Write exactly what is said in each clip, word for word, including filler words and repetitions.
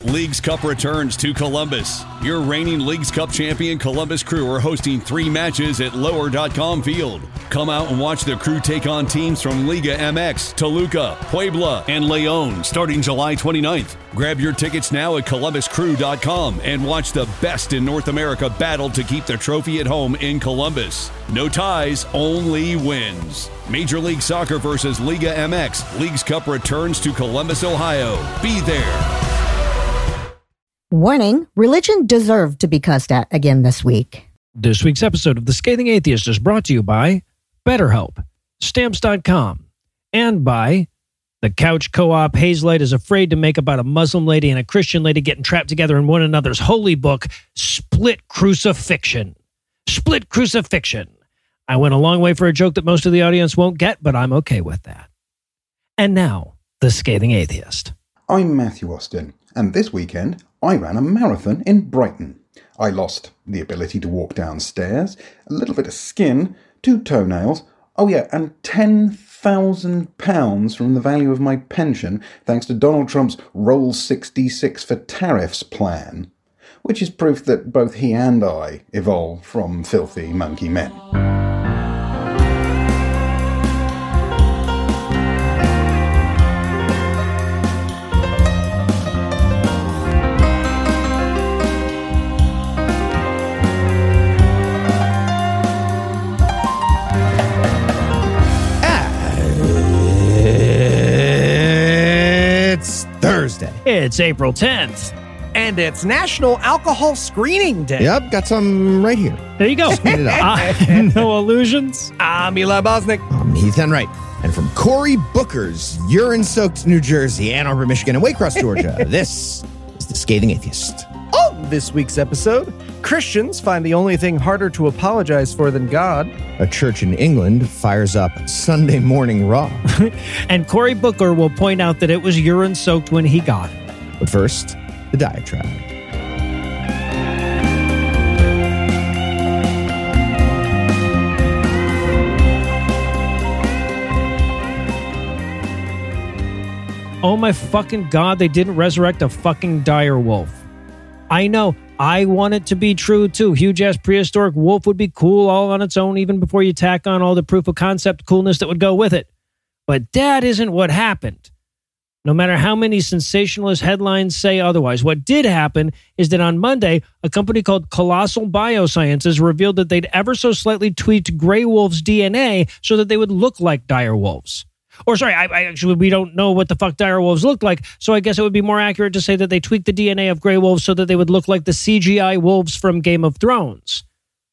Leagues Cup returns to Columbus. Your reigning Leagues Cup champion Columbus Crew are hosting three matches at lower dot com Field. Come out and watch the Crew take on teams from Liga M X, Toluca, Puebla, and León starting July twenty-ninth. Grab your tickets now at columbus crew dot com and watch the best in North America battle to keep the trophy at home in Columbus. No ties, only wins. Major League Soccer versus Liga M X. Leagues Cup returns to Columbus, Ohio. Be there. Warning, religion deserved to be cussed at again this week. This week's episode of The Scathing Atheist is brought to you by BetterHelp, Stamps dot com, and by the Couch Co-op. Hazelight is afraid to make about a Muslim lady and a Christian lady getting trapped together in one another's holy book, Split Crucifixion. Split Crucifixion. I went a long way for a joke that most of the audience won't get, but I'm okay with that. And now, The Scathing Atheist. I'm Matthew Austin, and this weekend I ran a marathon in Brighton. I lost the ability to walk downstairs, a little bit of skin, two toenails, oh yeah, and ten thousand pounds from the value of my pension thanks to Donald Trump's Roll sixty-six for Tariffs plan, which is proof that both he and I evolved from filthy monkey men. Thursday. It's April tenth. And it's National Alcohol Screening Day. Yep, got some right here. There you go. Screen it up. Uh, no illusions. I'm Eli Bosnick. I'm Heath Enright. And from Cory Booker's urine-soaked New Jersey, Ann Arbor, Michigan, and Waycross, Georgia, this is The Scathing Atheist. On this week's episode, Christians find the only thing harder to apologize for than God. A church in England fires up Sunday Morning Raw. And Cory Booker will point out that it was urine-soaked when he got it. But first, the diatribe. Oh my fucking God, they didn't resurrect a fucking dire wolf. I know, I want it to be true too. Huge-ass prehistoric wolf would be cool all on its own, even before you tack on all the proof of concept coolness that would go with it. But that isn't what happened. No matter how many sensationalist headlines say otherwise, what did happen is that on Monday, a company called Colossal Biosciences revealed that they'd ever so slightly tweaked gray wolves' D N A so that they would look like dire wolves. Or sorry, I, I actually, we don't know what the fuck dire wolves look like, so I guess it would be more accurate to say that they tweaked the D N A of gray wolves so that they would look like the C G I wolves from Game of Thrones.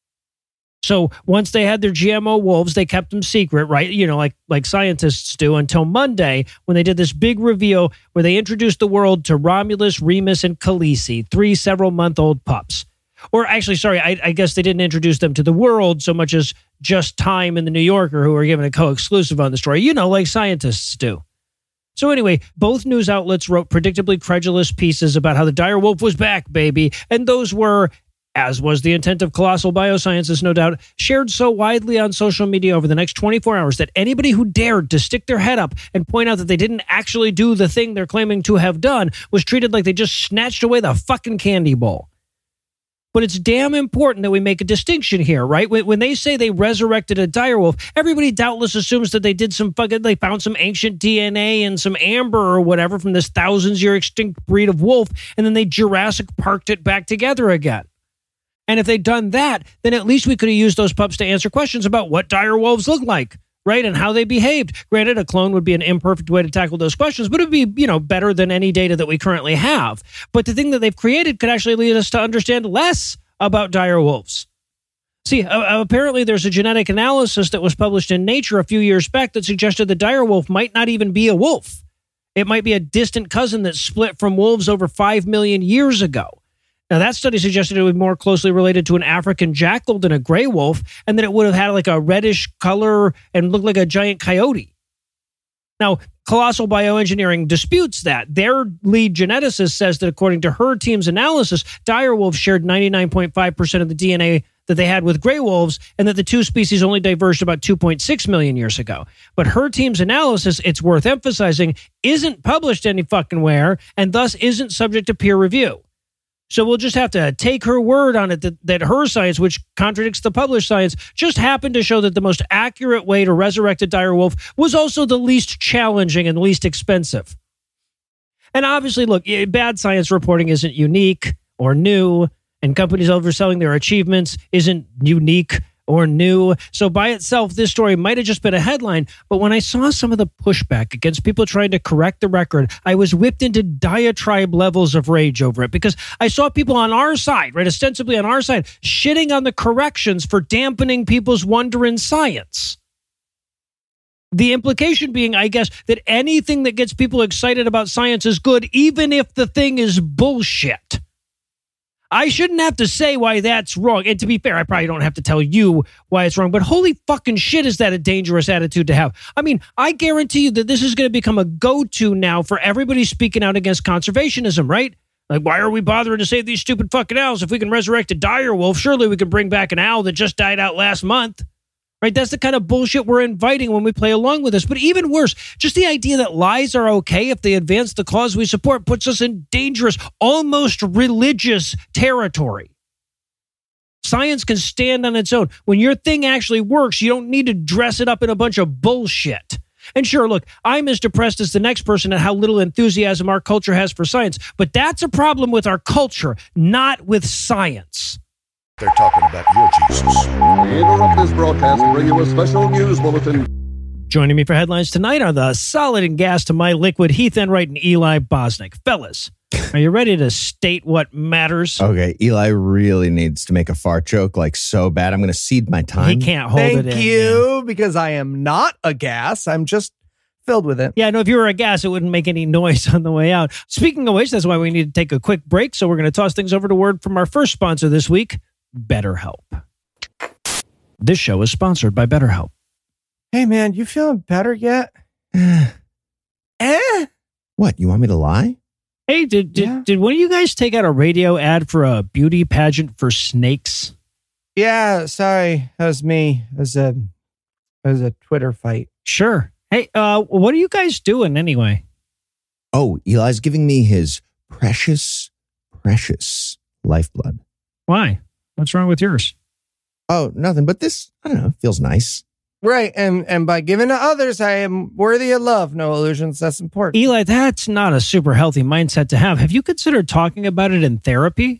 So once they had their G M O wolves, they kept them secret, right? You know, like like scientists do, until Monday when they did this big reveal where they introduced the world to Romulus, Remus, and Khaleesi, three several-month-old pups. Or actually, sorry, I, I guess they didn't introduce them to the world so much as just Time and the New Yorker, who were given a co-exclusive on the story, you know, like scientists do. So anyway, both news outlets wrote predictably credulous pieces about how the dire wolf was back, baby, and those were, as was the intent of Colossal Biosciences, no doubt, shared so widely on social media over the next twenty-four hours that anybody who dared to stick their head up and point out that they didn't actually do the thing they're claiming to have done was treated like they just snatched away the fucking candy bowl. But it's damn important that we make a distinction here, right? When, when they say they resurrected a dire wolf, everybody doubtless assumes that they did some fucking, they found some ancient D N A and some amber or whatever from this thousands-year extinct breed of wolf, and then they Jurassic Parked it back together again. And if they'd done that, then at least we could have used those pups to answer questions about what dire wolves look like, right? And how they behaved. Granted, a clone would be an imperfect way to tackle those questions, but it'd be, you know, better than any data that we currently have. But the thing that they've created could actually lead us to understand less about dire wolves. See, uh, apparently there's a genetic analysis that was published in Nature a few years back that suggested the dire wolf might not even be a wolf. It might be a distant cousin that split from wolves over five million years ago. Now, that study suggested it would be more closely related to an African jackal than a gray wolf, and that it would have had like a reddish color and looked like a giant coyote. Now, Colossal Bioengineering disputes that. Their lead geneticist says that according to her team's analysis, dire wolves shared ninety-nine point five percent of the D N A that they had with gray wolves, and that the two species only diverged about two point six million years ago. But her team's analysis, it's worth emphasizing, isn't published any fucking where, and thus isn't subject to peer review. So we'll just have to take her word on it that, that her science, which contradicts the published science, just happened to show that the most accurate way to resurrect a dire wolf was also the least challenging and least expensive. And obviously, look, bad science reporting isn't unique or new, and companies overselling their achievements isn't unique or new. So by itself, this story might have just been a headline, but when I saw some of the pushback against people trying to correct the record, I was whipped into diatribe levels of rage over it, because I saw people on our side, right, ostensibly on our side, shitting on the corrections for dampening people's wonder in science. The implication being, I guess, that anything that gets people excited about science is good, even if the thing is bullshit. I shouldn't have to say why that's wrong. And to be fair, I probably don't have to tell you why it's wrong, but holy fucking shit, is that a dangerous attitude to have. I mean, I guarantee you that this is going to become a go-to now for everybody speaking out against conservationism, right? Like, why are we bothering to save these stupid fucking owls? If we can resurrect a dire wolf, surely we can bring back an owl that just died out last month. Right? That's the kind of bullshit we're inviting when we play along with this. But even worse, just the idea that lies are okay if they advance the cause we support puts us in dangerous, almost religious territory. Science can stand on its own. When your thing actually works, you don't need to dress it up in a bunch of bullshit. And sure, look, I'm as depressed as the next person at how little enthusiasm our culture has for science. But that's a problem with our culture, not with science. They're talking about your Jesus. We interrupt this broadcast to bring you a special news bulletin. Joining me for headlines tonight are the solid and gas to my liquid Heath Enright and Eli Bosnick. Fellas, are you ready to state what matters? Okay, Eli really needs to make a fart joke like so bad. I'm going to cede my time. He can't hold Thank it in. Thank you, because I am not a gas. I'm just filled with it. Yeah, no, if you were a gas, it wouldn't make any noise on the way out. Speaking of which, that's why we need to take a quick break. So we're going to toss things over to word from our first sponsor this week, BetterHelp. This show is sponsored by BetterHelp. Hey, man, you feeling better yet? eh? What, you want me to lie? Hey, did did, yeah. did one of you guys take out a radio ad for a beauty pageant for snakes? Yeah, sorry. That was me. It was a, it was a Twitter fight. Sure. Hey, uh, what are you guys doing anyway? Oh, Eli's giving me his precious, precious lifeblood. Why? What's wrong with yours? Oh, nothing, but this, I don't know, feels nice. Right, and and by giving to others, I am worthy of love. No illusions, that's important. Eli, that's not a super healthy mindset to have. Have you considered talking about it in therapy?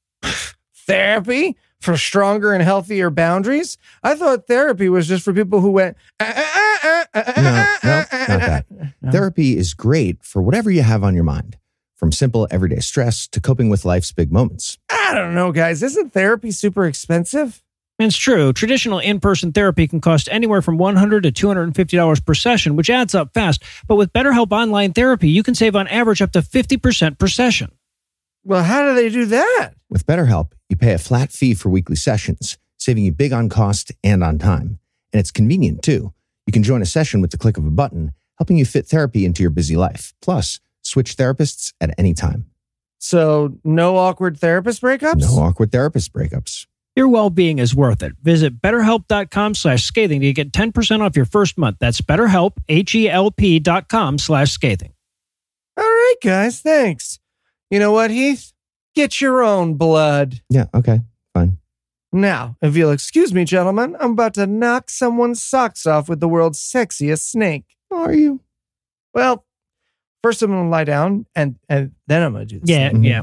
Therapy? For stronger and healthier boundaries? I thought therapy was just for people who went... Uh, uh, uh, uh, no, no, not that. No. Therapy is great for whatever you have on your mind. From simple everyday stress to coping with life's big moments. I don't know, guys. Isn't therapy super expensive? It's true. Traditional in-person therapy can cost anywhere from one hundred dollars to two hundred fifty dollars per session, which adds up fast. But with BetterHelp Online Therapy, you can save on average up to fifty percent per session. Well, how do they do that? With BetterHelp, you pay a flat fee for weekly sessions, saving you big on cost and on time. And it's convenient, too. You can join a session with the click of a button, helping you fit therapy into your busy life. Plus, switch therapists at any time. So, no awkward therapist breakups? No awkward therapist breakups. Your well-being is worth it. Visit betterhelp.com slash scathing to get ten percent off your first month. That's betterhelp, H-E-L-P dot com slash scathing. All right, guys, thanks. You know what, Heath? Get your own blood. Yeah, okay, fine. Now, if you'll excuse me, gentlemen, I'm about to knock someone's socks off with the world's sexiest snake. Are you? Well, first I'm going to lie down, and, and then I'm going to do this. Yeah, thing. yeah.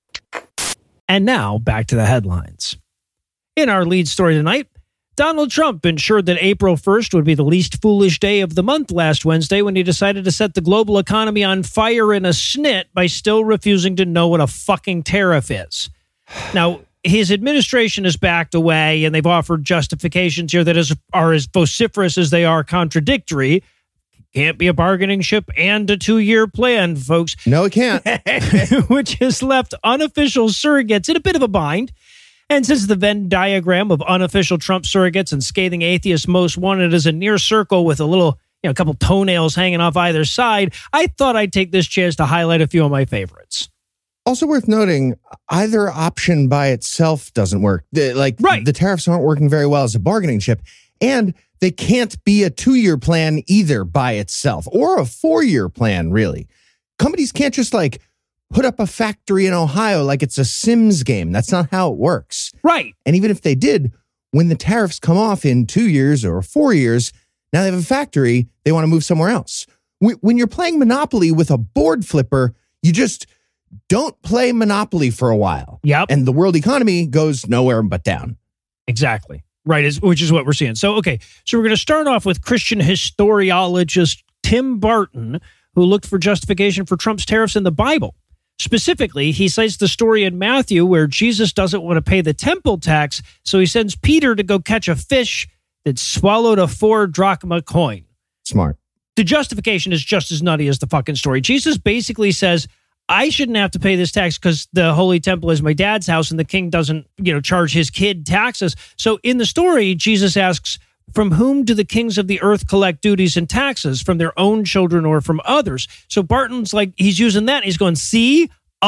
And now, back to the headlines. In our lead story tonight, Donald Trump ensured that April first would be the least foolish day of the month last Wednesday when he decided to set the global economy on fire in a snit by still refusing to know what a fucking tariff is. Now, his administration has backed away, and they've offered justifications here that is, are as vociferous as they are contradictory. Can't be a bargaining chip and a two-year plan, folks. No, it can't. Which has left unofficial surrogates in a bit of a bind. And since the Venn diagram of unofficial Trump surrogates and scathing atheists most wanted is a near circle with a little, you know, a couple toenails hanging off either side, I thought I'd take this chance to highlight a few of my favorites. Also worth noting, either option by itself doesn't work. The- like, Right. the tariffs aren't working very well as a bargaining chip, and they can't be a two-year plan either by itself, or a four-year plan, really. Companies can't just, like, put up a factory in Ohio like it's a Sims game. That's not how it works. Right. And even if they did, when the tariffs come off in two years or four years, now they have a factory, they want to move somewhere else. Wh- When you're playing Monopoly with a board flipper, you just don't play Monopoly for a while. Yep. And the world economy goes nowhere but down. Exactly. Right, is, which is what we're seeing. So, okay, so we're going to start off with Christian historiologist Tim Barton, who looked for justification for Trump's tariffs in the Bible. Specifically, he cites the story in Matthew where Jesus doesn't want to pay the temple tax, so he sends Peter to go catch a fish that swallowed a four drachma coin. Smart. The justification is just as nutty as the fucking story. Jesus basically says, I shouldn't have to pay this tax because the Holy Temple is my dad's house and the king doesn't, you know, charge his kid taxes. So in the story, Jesus asks, from whom do the kings of the earth collect duties and taxes? From their own children or from others? So Barton's like, he's using that. He's going, see,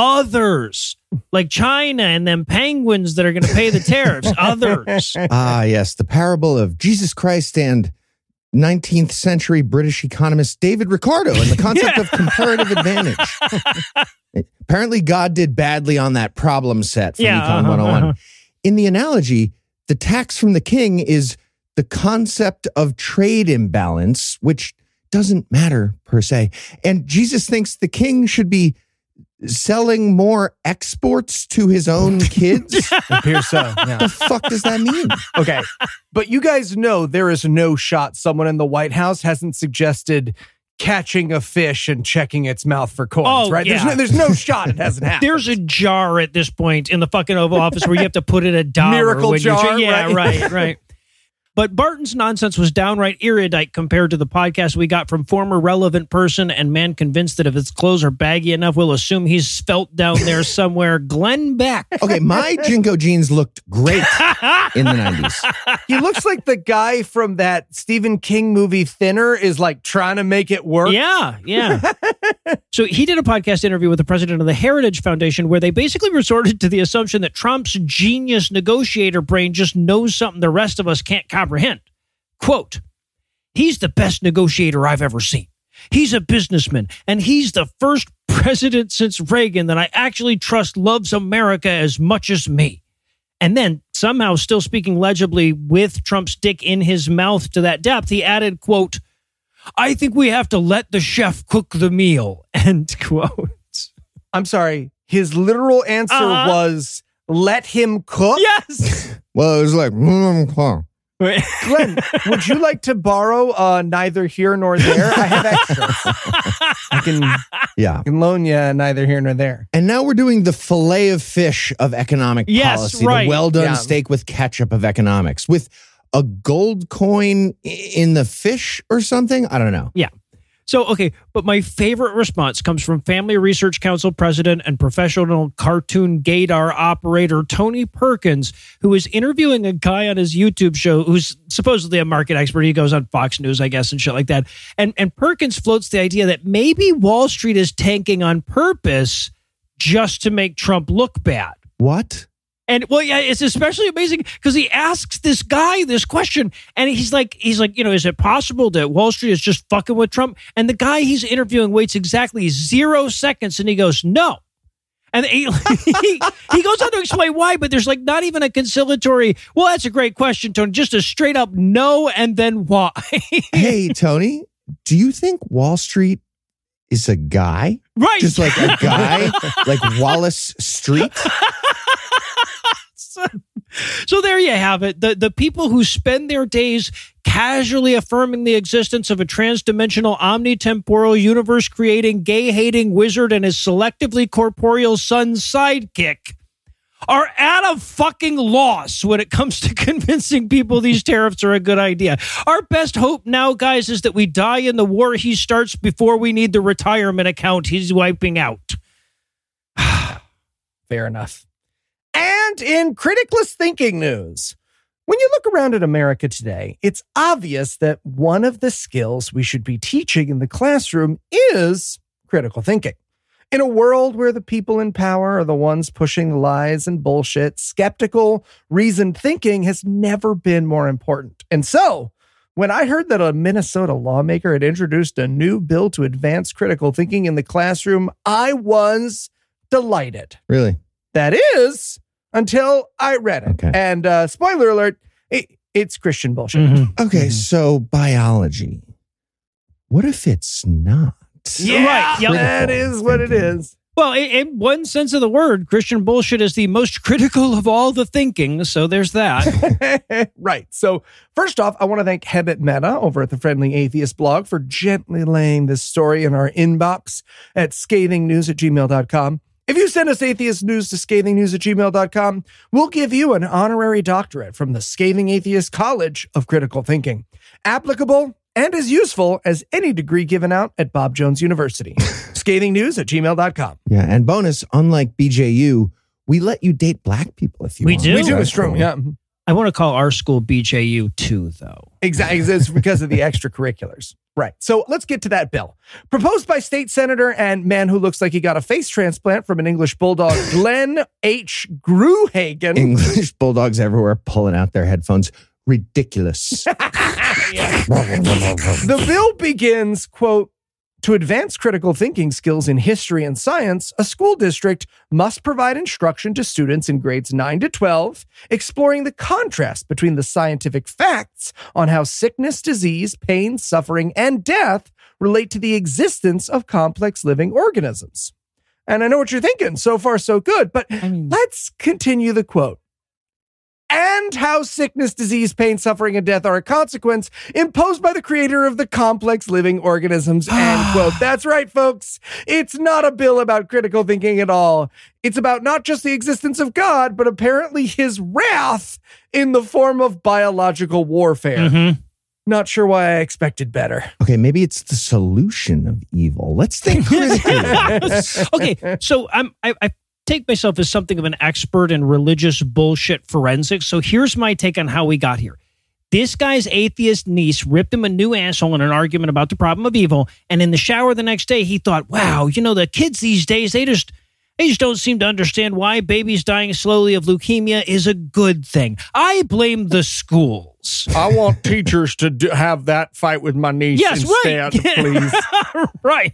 others, like China and them penguins that are going to pay the tariffs. Others. Ah, yes, the parable of Jesus Christ and nineteenth century British economist David Ricardo and the concept Yeah. of comparative advantage. Apparently, God did badly on that problem set from Yeah, Econ uh-huh, one oh one. uh-huh. In the analogy, the tax from the king is the concept of trade imbalance, which doesn't matter per se. And Jesus thinks the king should be selling more exports to his own kids. It appears so. Yeah. The fuck does that mean? Okay. But you guys know there is no shot someone in the White House hasn't suggested catching a fish and checking its mouth for coins, Oh, right? There's, yeah. no, there's no shot it hasn't happened. There's a jar at this point in the fucking Oval Office where you have to put in a dollar. Miracle when you're- jar, Yeah, right? right, right. But Barton's nonsense was downright erudite compared to the podcast we got from former relevant person and man convinced that if his clothes are baggy enough, we'll assume he's svelte down there somewhere. Glenn Beck. Okay, my Jinko jeans looked great in the nineties. He looks like the guy from that Stephen King movie Thinner is like trying to make it work. Yeah, yeah. So he did a podcast interview with the president of the Heritage Foundation where they basically resorted to the assumption that Trump's genius negotiator brain just knows something the rest of us can't comprehend. Quote, he's the best negotiator I've ever seen. He's a businessman, and he's the first president since Reagan that I actually trust loves America as much as me. And then, somehow still speaking legibly with Trump's dick in his mouth to that depth, he added, quote, I think we have to let the chef cook the meal, end quote. I'm sorry. His literal answer Uh-huh. was, let him cook? Yes! Well, it was like, mm, huh. Glenn, would you like to borrow uh, neither here nor there? I have extras. I can, Yeah. I can loan you neither here nor there. And now we're doing the fillet of fish of economic Yes, policy, right. the well done Yeah. steak with ketchup of economics, with a gold coin i- in the fish or something. I don't know. Yeah. So, okay, but my favorite response comes from Family Research Council president and professional cartoon gaydar operator Tony Perkins, who is interviewing a guy on his YouTube show who's supposedly a market expert. He goes on Fox News, I guess, and shit like that. And, and Perkins floats the idea that maybe Wall Street is tanking on purpose just to make Trump look bad. What? And well, yeah, it's especially amazing because he asks this guy this question, and he's like, he's like, you know, is it possible that Wall Street is just fucking with Trump? And the guy he's interviewing waits exactly zero seconds, and he goes, no. And he, he, he goes on to explain why, but there's like not even a conciliatory, well, that's a great question, Tony. Just a straight up no, and then why? Hey, Tony, do you think Wall Street is a guy? Right. Just like a guy? Like Wallace Street? So, so there you have it. The the people who spend their days casually affirming the existence of a transdimensional, omnitemporal, universe-creating, gay-hating wizard and his selectively corporeal son's sidekick are at a fucking loss when it comes to convincing people these tariffs are a good idea. Our best hope now, guys, is that we die in the war he starts before we need the retirement account he's wiping out. Fair enough. And in criticless thinking news, when you look around at America today, it's obvious that one of the skills we should be teaching in the classroom is critical thinking. In a world where the people in power are the ones pushing lies and bullshit, skeptical, reasoned thinking has never been more important. And so, when I heard that a Minnesota lawmaker had introduced a new bill to advance critical thinking in the classroom, I was delighted. Really? That is, until I read it. Okay. And uh, spoiler alert, it, it's Christian bullshit. Mm-hmm. Okay, so biology. What if it's not? Yeah, Right, yep. that is what it is. Well, in, in one sense of the word, Christian bullshit is the most critical of all the thinking. So there's that. Right. So first off, I want to thank Hebet Mehta over at the Friendly Atheist blog for gently laying this story in our inbox at scathing news at gmail dot com. If you send us atheist news to scathing news at gmail dot com, we'll give you an honorary doctorate from the Scathing Atheist College of Critical Thinking. Applicable and as useful as any degree given out at Bob Jones University. scathing news at gmail dot com. Yeah, and bonus, unlike B J U, we let you date black people if you We want. do? We do. That's It's true. cool. Yeah. I want to call our school B J U too, though. Exactly. It's because of the extracurriculars. Right. So let's get to that bill. Proposed by state senator and man who looks like he got a face transplant from an English bulldog, Glenn H. Gruhagen. English bulldogs everywhere pulling out their headphones. Ridiculous. The bill begins, quote, to advance critical thinking skills in history and science, a school district must provide instruction to students in grades nine to twelve, exploring the contrast between the scientific facts on how sickness, disease, pain, suffering, and death relate to the existence of complex living organisms. And I know what you're thinking. So far, so good. But I mean- let's continue the quote. And how sickness, disease, pain, suffering, and death are a consequence imposed by the creator of the complex living organisms. End quote. That's right, folks. It's not a bill about critical thinking at all. It's about not just the existence of God, but apparently his wrath in the form of biological warfare. Mm-hmm. Not sure why I expected better. Okay, maybe it's the solution of evil. Let's think critically. Okay, so I'm, I, I take myself as something of an expert in religious bullshit forensics. So here's my take on how we got here. This guy's atheist niece ripped him a new asshole in an argument about the problem of evil. And in the shower the next day, he thought, wow, you know, the kids these days, they just, they just don't seem to understand why babies dying slowly of leukemia is a good thing. I blame the schools. I want teachers to do, have that fight with my niece Yes, instead, right. please. Right.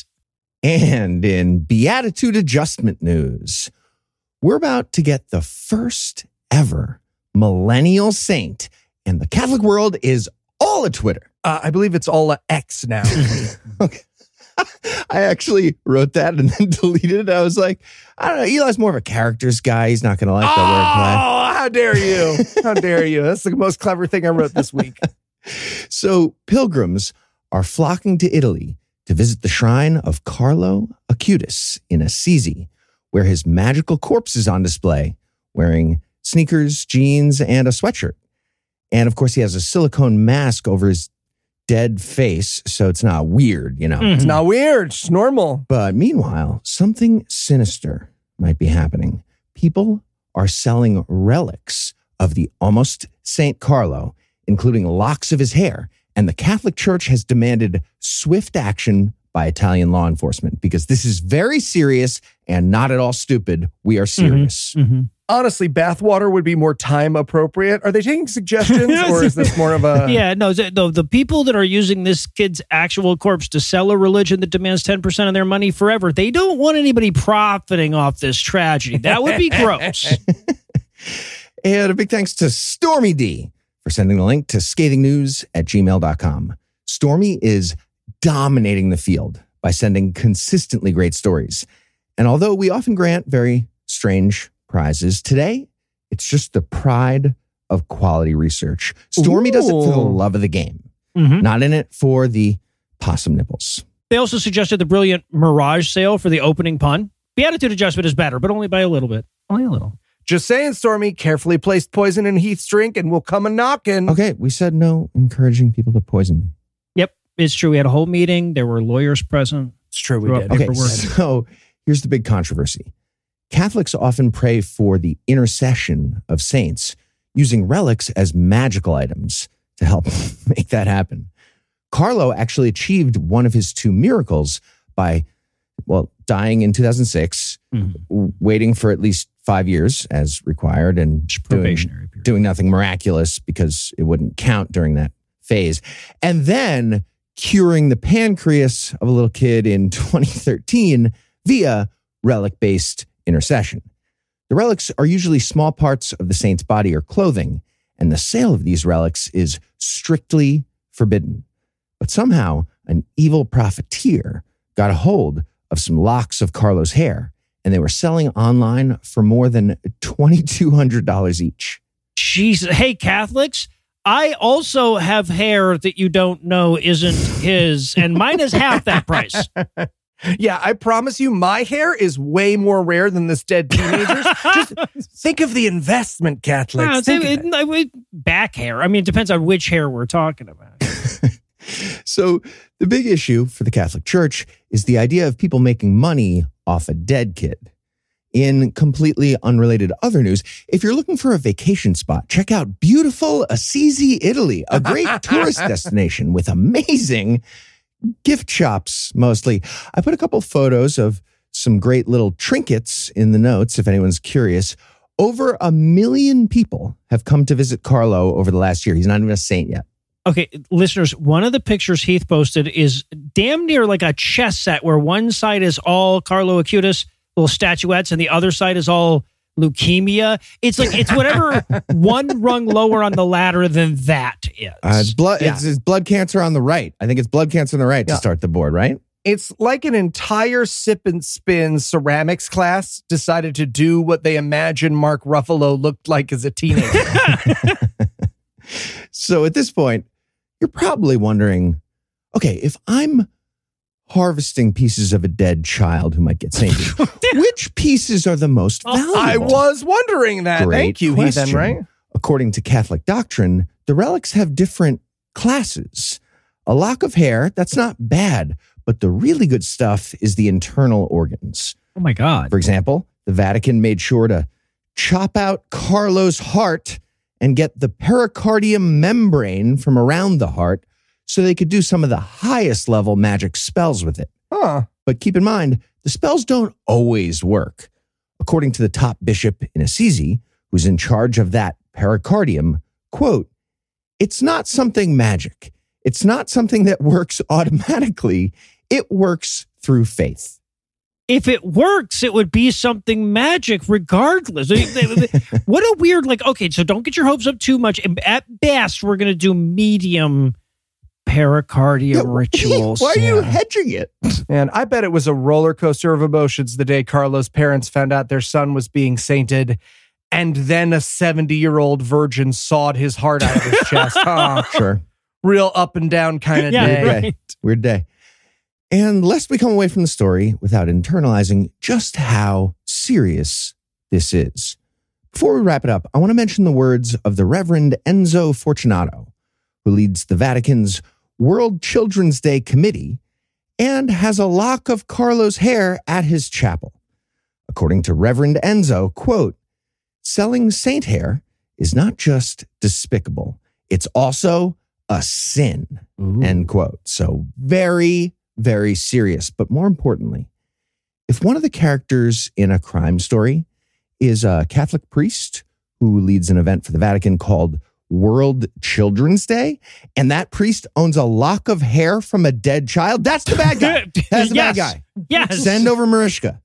And in Beatitude Adjustment news, we're about to get the first ever millennial saint, and the Catholic world is all at Twitter. Uh, I believe it's all a X now. Okay. I actually wrote that and then deleted it. I was like, I don't know. Eli's more of a characters guy. He's not going to like the wordplay. Oh, how dare you? How dare you? That's the most clever thing I wrote this week. So pilgrims are flocking to Italy to visit the shrine of Carlo Acutis in Assisi, where his magical corpse is on display, wearing sneakers, jeans, and a sweatshirt. And of course, he has a silicone mask over his dead face, so it's not weird, you know. It's not weird. It's normal. But meanwhile, something sinister might be happening. People are selling relics of the almost Saint Carlo, including locks of his hair. And the Catholic Church has demanded swift action by Italian law enforcement because this is very serious and not at all stupid. We are serious. Mm-hmm. Honestly, bathwater would be more time appropriate. Are they taking suggestions or is this more of a... Yeah, no, the, the, the people that are using this kid's actual corpse to sell a religion that demands ten percent of their money forever, they don't want anybody profiting off this tragedy. That would be gross. And a big thanks to Stormy D for sending the link to scathing news at gmail dot com. Stormy is dominating the field by sending consistently great stories. And although we often grant very strange prizes, today it's just the pride of quality research. Stormy does it for the Ooh. love of the game, Mhm. not in it for the possum nipples. They also suggested the brilliant Mirage sale for the opening pun. Beatitude Adjustment is better, but only by a little bit. Only a little. Just saying, Stormy, carefully placed poison in Heath's drink and we'll come a knocking. Okay, we said no encouraging people to poison me. Yep, it's true. We had a whole meeting. There were lawyers present. It's true, we Throw did. up Okay, paperwork. so here's the big controversy. Catholics often pray for the intercession of saints, using relics as magical items to help make that happen. Carlo actually achieved one of his two miracles by well, dying in two thousand six, Mhm. w- waiting for at least five years as required, and It's doing, probationary period. doing nothing miraculous because it wouldn't count during that phase. And then curing the pancreas of a little kid in twenty thirteen via relic-based intercession. The relics are usually small parts of the saint's body or clothing, and the sale of these relics is strictly forbidden. But somehow, an evil profiteer got a hold of some locks of Carlo's hair, and they were selling online for more than twenty-two hundred dollars each. Jesus. Hey, Catholics, I also have hair that you don't know isn't his, and mine is half that price. Yeah, I promise you, my hair is way more rare than this dead teenager's. Just think of the investment, Catholics. Uh, Think it- of it. it- it- back hair. I mean, it depends on which hair we're talking about. So the big issue for the Catholic Church is the idea of people making money off a dead kid. In completely unrelated other news, if you're looking for a vacation spot, check out beautiful Assisi, Italy, a great tourist destination with amazing gift shops, mostly. I put a couple photos of some great little trinkets in the notes, if anyone's curious. Over a million people have come to visit Carlo over the last year. He's not even a saint yet. Okay, listeners, one of the pictures Heath posted is damn near like a chess set where one side is all Carlo Acutis, little statuettes, and the other side is all leukemia. It's like, it's whatever one rung lower on the ladder than that is. Uh, it's blood. Yeah. It's, it's blood cancer on the right. I think it's blood cancer on the right Yeah. to start the board, right? It's like an entire sip and spin ceramics class decided to do what they imagine Mark Ruffalo looked like as a teenager. So at this point, you're probably wondering, okay, if I'm harvesting pieces of a dead child who might get sainted, which pieces are the most valuable? I was wondering that. Great Thank you, question. Heathen, right? According to Catholic doctrine, the relics have different classes. A lock of hair, that's not bad, but the really good stuff is the internal organs. Oh my God. For example, the Vatican made sure to chop out Carlo's heart and get the pericardium membrane from around the heart so they could do some of the highest level magic spells with it. Huh. But keep in mind, the spells don't always work. According to the top bishop in Assisi, who's in charge of that pericardium, quote, "It's not something magic. It's not something that works automatically. It works through faith." If it works, it would be something magic regardless. What a weird, like, okay, so don't get your hopes up too much. At best, we're going to do medium pericardium Yeah, rituals. Why are you Yeah. hedging it? And I bet it was a roller coaster of emotions the day Carlo's parents found out their son was being sainted, and then a seventy-year-old virgin sawed his heart out of his chest. Huh? Sure. Real up and down kind of Yeah, day. right. Weird day. And lest we come away from the story without internalizing just how serious this is. Before we wrap it up, I want to mention the words of the Reverend Enzo Fortunato, who leads the Vatican's World Children's Day Committee and has a lock of Carlo's hair at his chapel. According to Reverend Enzo, quote, "Selling saint hair is not just despicable, it's also a sin," Ooh. end quote. So very, very serious. But more importantly, if one of the characters in a crime story is a Catholic priest who leads an event for the Vatican called World Children's Day, and that priest owns a lock of hair from a dead child, that's the bad guy. That's the Yes. bad guy. Yes. Send over Mariska.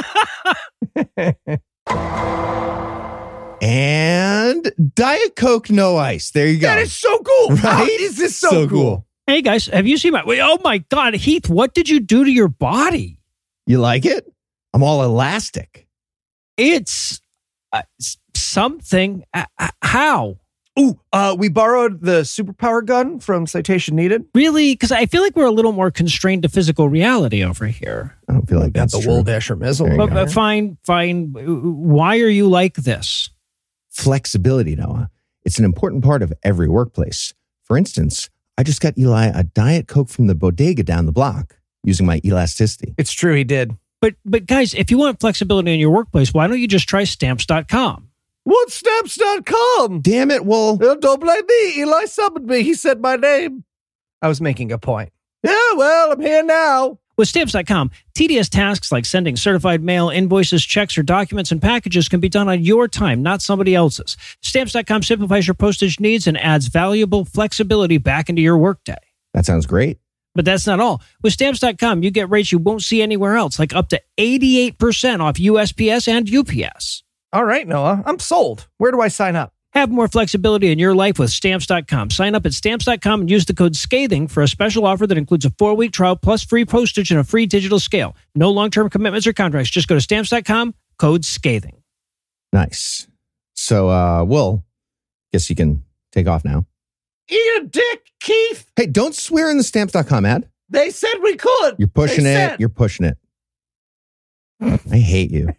And Diet Coke, no ice. There you go. That is so cool. Right? How is this so, So cool? cool. Hey, guys, have you seen my... Wait, oh, my God. Heath, what did you do to your body? You like it? I'm all elastic. It's uh, s- something. Uh, uh, how? Ooh, uh, we borrowed the superpower gun from Citation Needed. Really? Because I feel like we're a little more constrained to physical reality over here. I don't feel like Got that's the true. Wool Dasher missile. There you But, go. but fine, fine. Why are you like this? Flexibility, Noah. It's an important part of every workplace. For instance, I just got Eli a Diet Coke from the bodega down the block using my elasticity. It's true, he did. But, but guys, if you want flexibility in your workplace, why don't you just try stamps dot com? What's stamps dot com? Damn it, Wool. Uh, Don't blame me. Eli summoned me. He said my name. I was making a point. Yeah, well, I'm here now. With Stamps dot com, tedious tasks like sending certified mail, invoices, checks, or documents and packages can be done on your time, not somebody else's. Stamps dot com simplifies your postage needs and adds valuable flexibility back into your workday. That sounds great. But that's not all. With Stamps dot com, you get rates you won't see anywhere else, like up to eighty-eight percent off U S P S and U P S. All right, Noah, I'm sold. Where do I sign up? Have more flexibility in your life with Stamps dot com. Sign up at Stamps dot com and use the code SCATHING for a special offer that includes a four-week trial plus free postage and a free digital scale. No long-term commitments or contracts. Just go to Stamps dot com, code SCATHING. Nice. So, uh, Will, guess you can take off now. Eat a dick, Keith. Hey, don't swear in the Stamps dot com ad. They said we could. You're pushing They it. said. You're pushing it. I hate you.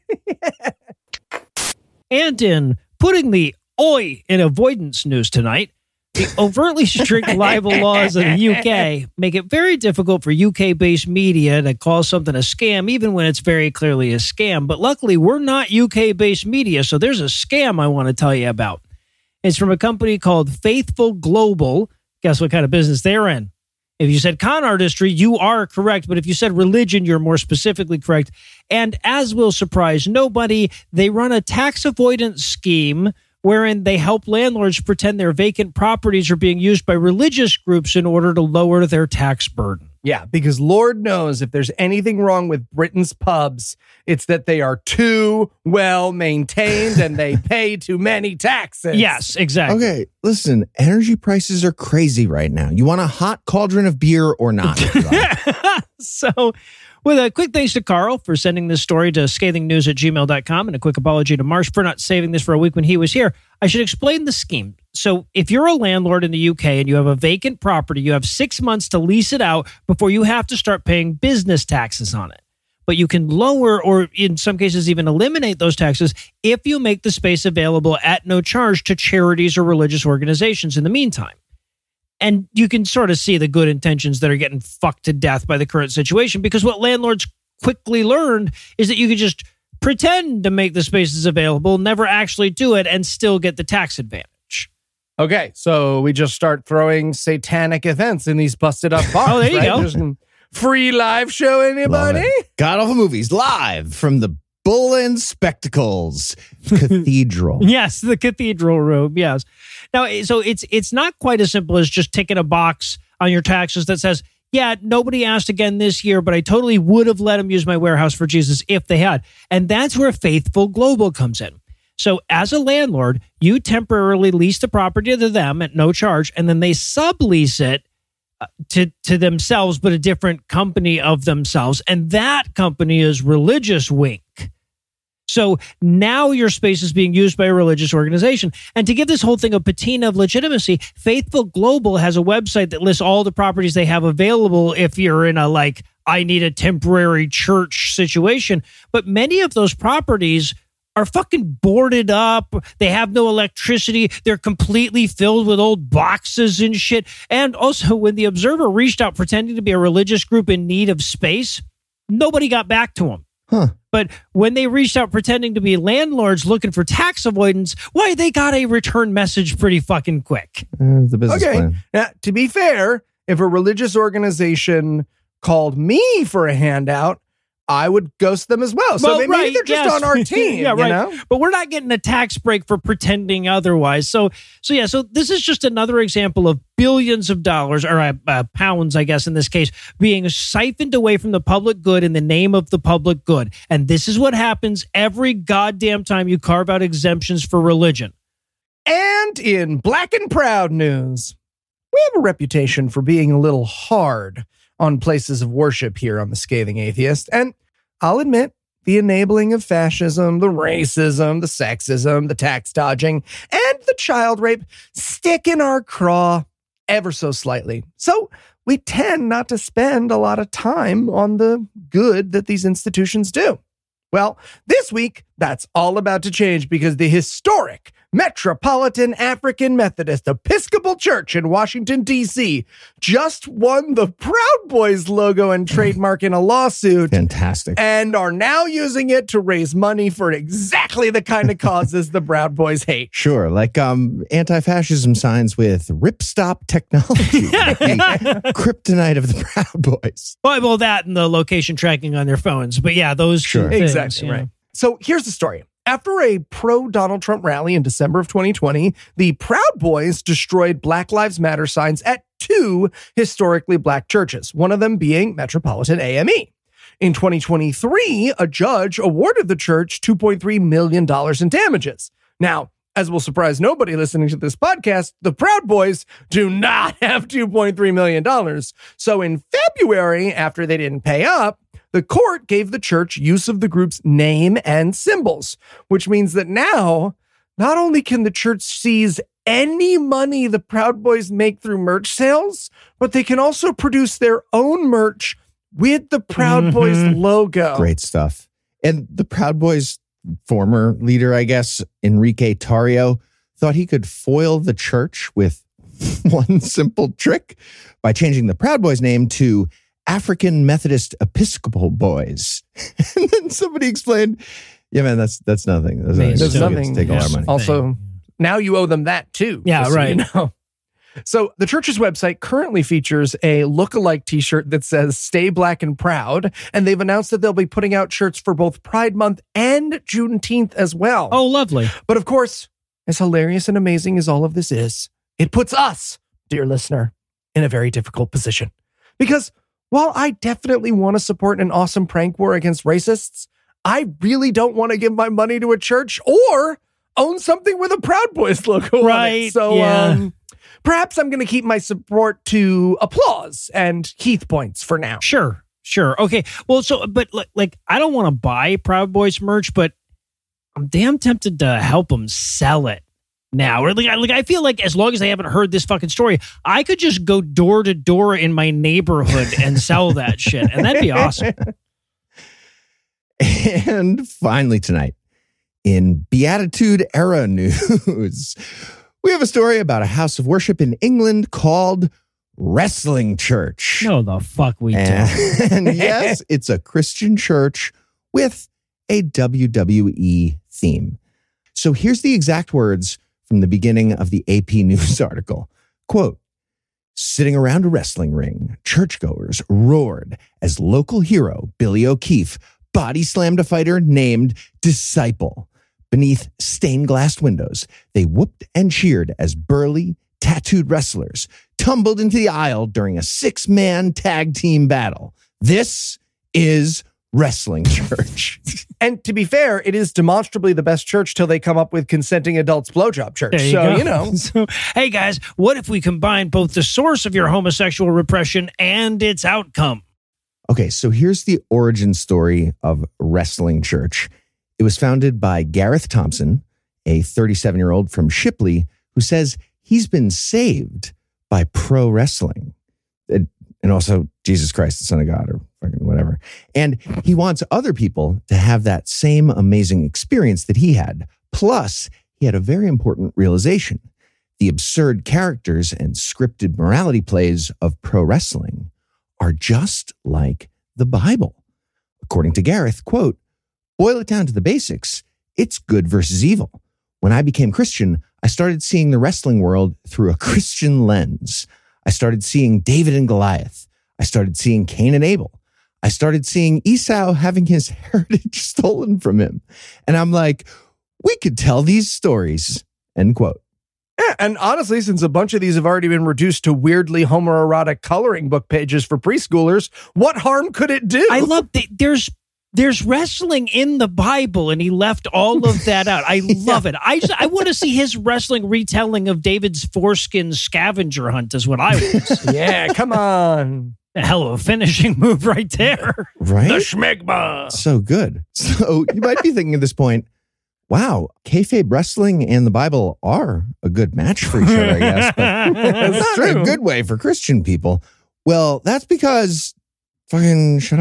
And in putting the oi in avoidance news tonight, the overtly strict libel laws of the U K make it very difficult for U K-based media to call something a scam, even when it's very clearly a scam. But luckily, we're not U K-based media, so there's a scam I want to tell you about. It's from a company called Faithful Global. Guess what kind of business they're in? If you said con artistry, you are correct. But if you said religion, you're more specifically correct. And as will surprise nobody, they run a tax avoidance scheme wherein they help landlords pretend their vacant properties are being used by religious groups in order to lower their tax burden. Yeah, because Lord knows if there's anything wrong with Britain's pubs, it's that they are too well maintained and they pay too many taxes. Yes, exactly. Okay, listen, energy prices are crazy right now. You want a hot cauldron of beer or not? So, with a quick thanks to Carl for sending this story to scathing news at gmail dot com and a quick apology to Marsh for not saving this for a week when he was here, I should explain the scheme. So if you're a landlord in the U K and you have a vacant property, you have six months to lease it out before you have to start paying business taxes on it. But you can lower or in some cases even eliminate those taxes if you make the space available at no charge to charities or religious organizations in the meantime. And you can sort of see the good intentions that are getting fucked to death by the current situation, because what landlords quickly learned is that you could just pretend to make the spaces available, never actually do it, and still get the tax advantage. Okay, so we just start throwing satanic events in these busted up bars. Oh, there you right? go. There's some free live show, anybody? God Awful Movies live from the Bull and Spectacles Cathedral. Yes, the cathedral room. Yes. Now, so it's it's not quite as simple as just ticking a box on your taxes that says, yeah, nobody asked again this year, but I totally would have let them use my warehouse for Jesus if they had. And that's where Faithful Global comes in. So as a landlord, you temporarily lease the property to them at no charge, and then they sublease it to, to themselves, but a different company of themselves. And that company is Religious Wink. So now your space is being used by a religious organization. And to give this whole thing a patina of legitimacy, Faithful Global has a website that lists all the properties they have available if you're in a, like, I need a temporary church situation. But many of those properties are fucking boarded up. They have no electricity. They're completely filled with old boxes and shit. And also, when the Observer reached out pretending to be a religious group in need of space, nobody got back to them. Huh. But when they reached out pretending to be landlords looking for tax avoidance, why, they got a return message pretty fucking quick. Uh, the business Okay. plan. Now, to be fair, if a religious organization called me for a handout, I would ghost them as well. So Well, maybe right, they're just yes. on our team. Yeah, you right. know? But we're not getting a tax break for pretending otherwise. So, so yeah, so this is just another example of billions of dollars, or uh, uh, pounds, I guess, in this case, being siphoned away from the public good in the name of the public good. And this is what happens every goddamn time you carve out exemptions for religion. And in Black and Proud news, we have a reputation for being a little hard on places of worship here on The Scathing Atheist. And I'll admit, the enabling of fascism, the racism, the sexism, the tax dodging, and the child rape stick in our craw ever so slightly. So we tend not to spend a lot of time on the good that these institutions do. Well, this week, that's all about to change, because the historic Metropolitan African Methodist Episcopal Church in Washington, D C just won the Proud Boys logo and trademark in a lawsuit. Fantastic. And are now using it to raise money for exactly the kind of causes the Proud Boys hate. Sure, like um, anti-fascism signs with ripstop technology. The kryptonite of the Proud Boys. Well, well, that and the location tracking on their phones. But yeah, those two Sure. things, Exactly, yeah. right. So here's the story. After a pro-Donald Trump rally in December of twenty twenty, the Proud Boys destroyed Black Lives Matter signs at two historically black churches, one of them being Metropolitan A M E. In twenty twenty-three, a judge awarded the church two point three million dollars in damages. Now, as will surprise nobody listening to this podcast, the Proud Boys do not have two point three million dollars. So in February, after they didn't pay up, the court gave the church use of the group's name and symbols, which means that now, not only can the church seize any money the Proud Boys make through merch sales, but they can also produce their own merch with the Proud Mm-hmm. Boys logo. Great stuff. And the Proud Boys' former leader, I guess, Enrique Tarrio, thought he could foil the church with one simple trick by changing the Proud Boys name to African Methodist Episcopal Boys. And then somebody explained, yeah, man, that's that's nothing. That's There's There's nothing. nothing. Take a lot of money. Also, now you owe them that too. Yeah, just so right. you know. So the church's website currently features a look-alike t-shirt that says "Stay Black and Proud," and they've announced that they'll be putting out shirts for both Pride Month and Juneteenth as well. Oh, lovely. But of course, as hilarious and amazing as all of this is, it puts us, dear listener, in a very difficult position. Because while I definitely want to support an awesome prank war against racists, I really don't want to give my money to a church or own something with a Proud Boys logo on it. Right, So yeah. um, perhaps I'm going to keep my support to applause and Heath points for now. Sure, sure. Okay. Well, so, but like, like I don't want to buy Proud Boys merch, but I'm damn tempted to help them sell it now. Or like, I- like, I feel like as long as they haven't heard this fucking story, I could just go door to door in my neighborhood and sell that shit. And that'd be awesome. And finally tonight, in Beatitude Era news, we have a story about a house of worship in England called Wrestling Church. No, the fuck we do. And, and yes, it's a Christian church with a W W E theme. So here's the exact words from the beginning of the A P News article. Quote, sitting around a wrestling ring, churchgoers roared as local hero Billy O'Keefe body slammed a fighter named Disciple. Beneath stained glass windows, they whooped and cheered as burly, tattooed wrestlers tumbled into the aisle during a six-man tag team battle. This is Wrestling Church. And to be fair, it is demonstrably the best church till they come up with consenting adults blowjob church. There you so, go. you know. So, hey guys, what if we combine both the source of your homosexual repression and its outcome? Okay, so here's the origin story of Wrestling Church. It was founded by Gareth Thompson, a thirty-seven-year-old from Shipley, who says he's been saved by pro wrestling. And and also Jesus Christ, the Son of God, or fucking whatever. And he wants other people to have that same amazing experience that he had. Plus, he had a very important realization. The absurd characters and scripted morality plays of pro wrestling are just like the Bible. According to Gareth, quote, boil it down to the basics, it's good versus evil. When I became Christian, I started seeing the wrestling world through a Christian lens. I started seeing David and Goliath. I started seeing Cain and Abel. I started seeing Esau having his heritage stolen from him. And I'm like, we could tell these stories, end quote. Yeah, and honestly, since a bunch of these have already been reduced to weirdly homoerotic coloring book pages for preschoolers, what harm could it do? I love that there's there's wrestling in the Bible, and he left all of that out. I love it. I just, I want to see his wrestling retelling of David's foreskin scavenger hunt is what I want. Yeah, come on. A hell of a finishing move right there. Right? The schmegma. So good. So you might be thinking at this point, wow, kayfabe wrestling and the Bible are a good match for each other, I guess. But That's not true. in a good way for Christian people. Well, that's because fucking shut up.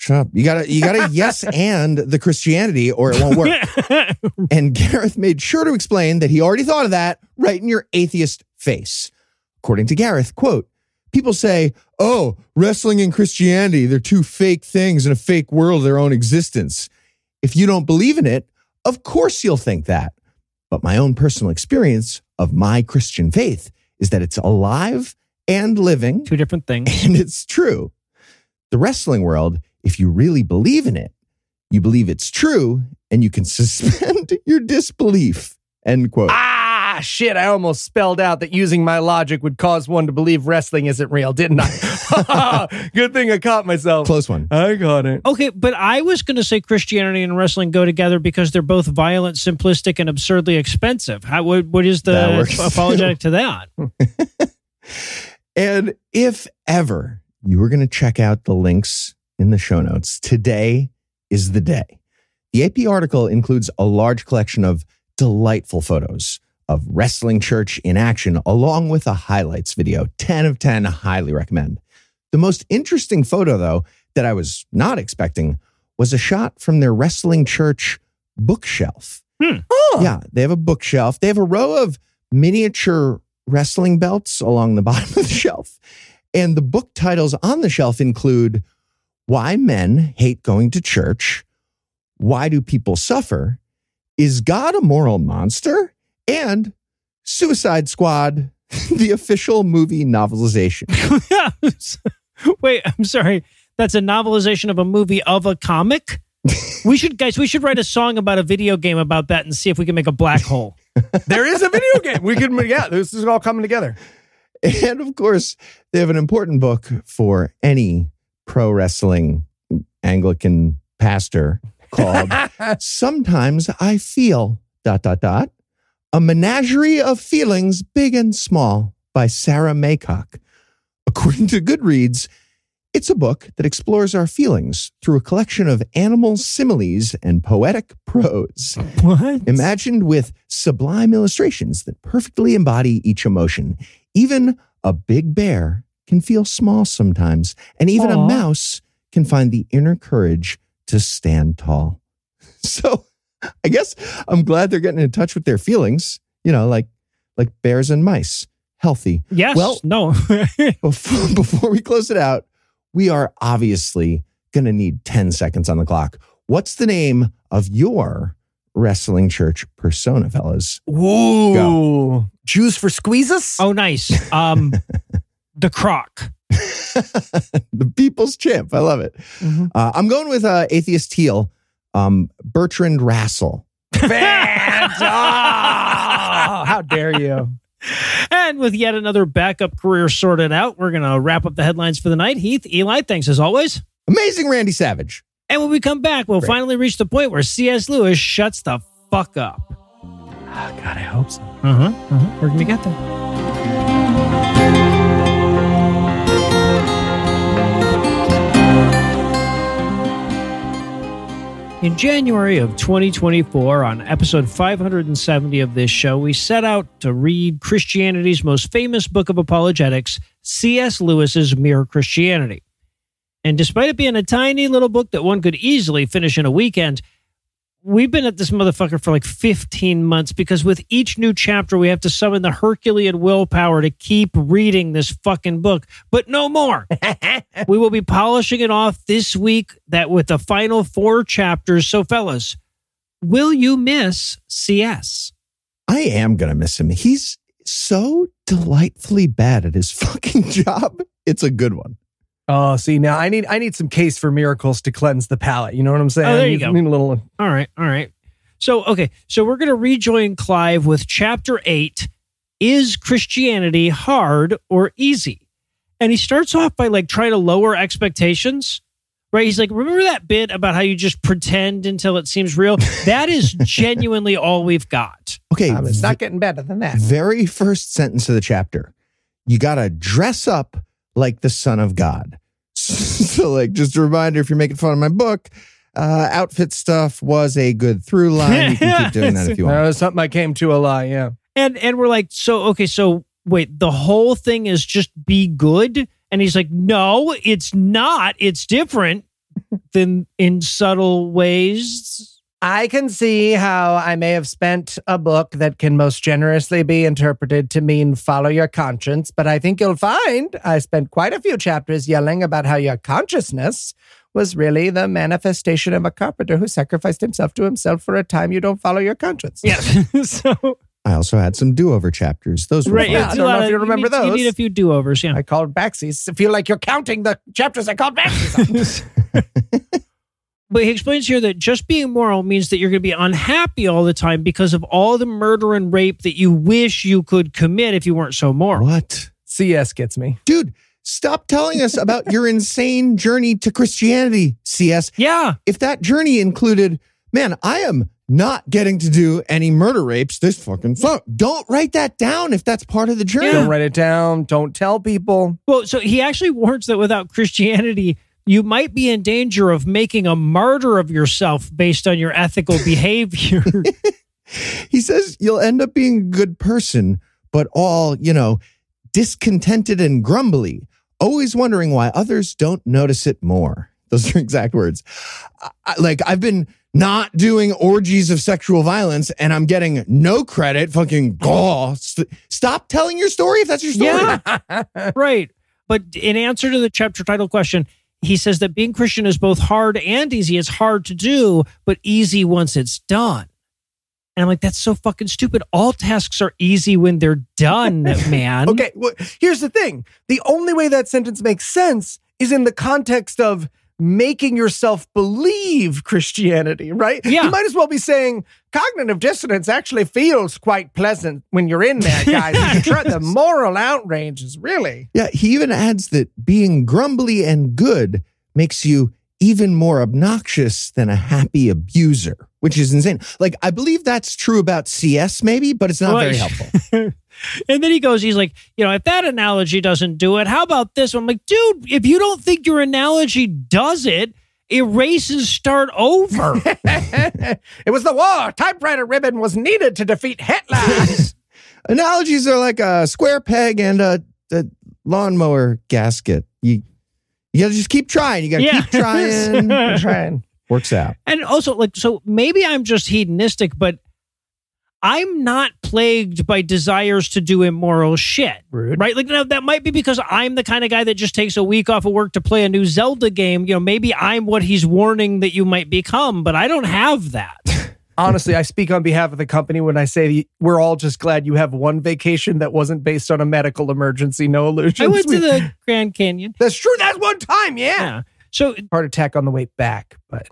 Shut up. You gotta, you gotta yes and the Christianity or it won't work. And Gareth made sure to explain that he already thought of that right in your atheist face. According to Gareth, quote, people say, oh, wrestling and Christianity, they're two fake things in a fake world of their own existence. If you don't believe in it, of course you'll think that. But my own personal experience of my Christian faith is that it's alive and living. Two different things. And it's true. The wrestling world, if you really believe in it, you believe it's true and you can suspend your disbelief. End quote. Ah, shit. I almost spelled out that using my logic would cause one to believe wrestling isn't real, didn't I? Good thing I caught myself. Close one. I got it. Okay, but I was going to say Christianity and wrestling go together because they're both violent, simplistic, and absurdly expensive. How, what, what is the apologetic to that? And if ever you were going to check out the links in the show notes, today is the day. The A P article includes a large collection of delightful photos of Wrestling Church in action, along with a highlights video. ten of ten, highly recommend. The most interesting photo, though, that I was not expecting was a shot from their Wrestling Church bookshelf. Hmm. Oh. Yeah, they have a bookshelf. They have a row of miniature wrestling belts along the bottom of the shelf. And the book titles on the shelf include Why Men Hate Going to Church, Why Do People Suffer, Is God a Moral Monster? And Suicide Squad, the official movie novelization. Wait, I'm sorry. That's a novelization of a movie of a comic? We should, guys, we should write a song about a video game about that and see if we can make a black hole. There is a video game. We can, yeah, this is all coming together. And of course, they have an important book for any pro wrestling Anglican pastor called Sometimes I Feel, dot, dot, dot, A Menagerie of Feelings Big and Small by Sarah Maycock. According to Goodreads, it's a book that explores our feelings through a collection of animal similes and poetic prose. What? Imagined with sublime illustrations that perfectly embody each emotion. Even a big bear can feel small sometimes, and even Aww. a mouse can find the inner courage to stand tall. So I guess I'm glad they're getting in touch with their feelings, you know, like like bears and mice, healthy. Yes. Well, no. before, before we close it out, we are obviously going to need ten seconds on the clock. What's the name of your Wrestling Church persona, fellas? Ooh. Go. Juice for squeezes? Oh, nice. Um, the Croc. The People's Champ. I love it. Mm-hmm. Uh, I'm going with uh, Atheist Teal, um, Bertrand Rassel. Fant- oh, how dare you? And with yet another backup career sorted out, we're going to wrap up the headlines for the night. Heath, Eli, thanks as always. Amazing Randy Savage. And when we come back, we'll Great. finally reach the point where C S. Lewis shuts the fuck up. Oh, God, I hope so. Uh-huh. uh-huh. We're going to get there. In January of twenty twenty-four, on episode five hundred seventy of this show, we set out to read Christianity's most famous book of apologetics, C S. Lewis's Mere Christianity. And despite it being a tiny little book that one could easily finish in a weekend, we've been at this motherfucker for like fifteen months because with each new chapter, we have to summon the Herculean willpower to keep reading this fucking book. But no more. We will be polishing it off this week that with the final four chapters. So fellas, will you miss C S? I am going to miss him. He's so delightfully bad at his fucking job. It's a good one. Oh, see, now I need I need some Case for Miracles to cleanse the palate. You know what I'm saying? Oh, there you I go. need a little. All right, all right. So, okay, so we're going to rejoin Clive with chapter eight, Is Christianity Hard or Easy? And he starts off by like trying to lower expectations, right? He's like, remember that bit about how you just pretend until it seems real? That is genuinely all we've got. Okay, Um, it's not getting better than that. very first sentence of the chapter. You got to dress up like the Son of God. So, like, just a reminder, if you're making fun of my book, uh, outfit stuff was a good through line. You can keep doing that if you want. Uh, something I came to a lie, yeah. And and we're like, so, okay, so wait, the whole thing is just be good? And he's like, no, it's not. It's different. than in subtle ways. I can see how I may have spent a book that can most generously be interpreted to mean follow your conscience, but I think you'll find I spent quite a few chapters yelling about how your consciousness was really the manifestation of a carpenter who sacrificed himself to himself for a time you don't follow your conscience. Yeah. So I also had some do-over chapters. Those were right, fun. yeah, I don't know if you remember need, those. You need a few do-overs, yeah. I called backsies. I feel like you're counting the chapters I called backsies on. But he explains here that just being moral means that you're going to be unhappy all the time because of all the murder and rape that you wish you could commit if you weren't so moral. What? C S gets me. Dude, stop telling us about your insane journey to Christianity, C S. Yeah. If that journey included, man, I am not getting to do any murder rapes this fucking fun. Don't write that down if that's part of the journey. Don't write it down. Don't tell people. Well, so he actually warns that without Christianity, you might be in danger of making a martyr of yourself based on your ethical behavior. He says you'll end up being a good person, but all, you know, discontented and grumbly, always wondering why others don't notice it more. Those are exact words. I, like, I've been not doing orgies of sexual violence and I'm getting no credit. Fucking, oh, st- stop telling your story if that's your story. Yeah, right. But in answer to the chapter title question, he says that being Christian is both hard and easy. It's hard to do, but easy once it's done. And I'm like, that's so fucking stupid. All tasks are easy when they're done, man. Okay, well, here's the thing. The only way that sentence makes sense is in the context of making yourself believe Christianity, right? Yeah. You might as well be saying cognitive dissonance actually feels quite pleasant when you're in there, guys. You try, the moral outrage is really... Yeah, he even adds that being grumbly and good makes you even more obnoxious than a happy abuser, which is insane. Like, I believe that's true about C S maybe, but it's not Well, very helpful. And then he goes, he's like, you know, if that analogy doesn't do it, how about this? I'm like, dude, if you don't think your analogy does it, erase and start over. It was the war. Typewriter ribbon was needed to defeat Hitler. Analogies are like a square peg and a, a lawnmower gasket. You you gotta just keep trying. You gotta Yeah. keep trying. I'm trying. Works out. And also, like, so maybe I'm just hedonistic, but I'm not plagued by desires to do immoral shit. Rude. Right? Like, now, that might be because I'm the kind of guy that just takes a week off of work to play a new Zelda game. You know, maybe I'm what he's warning that you might become, but I don't have that. Honestly, I speak on behalf of the company when I say we're all just glad you have one vacation that wasn't based on a medical emergency. No illusions. I went to We- the Grand Canyon. That's true. That's one time. Yeah. Yeah. So, Heart attack on the way back, but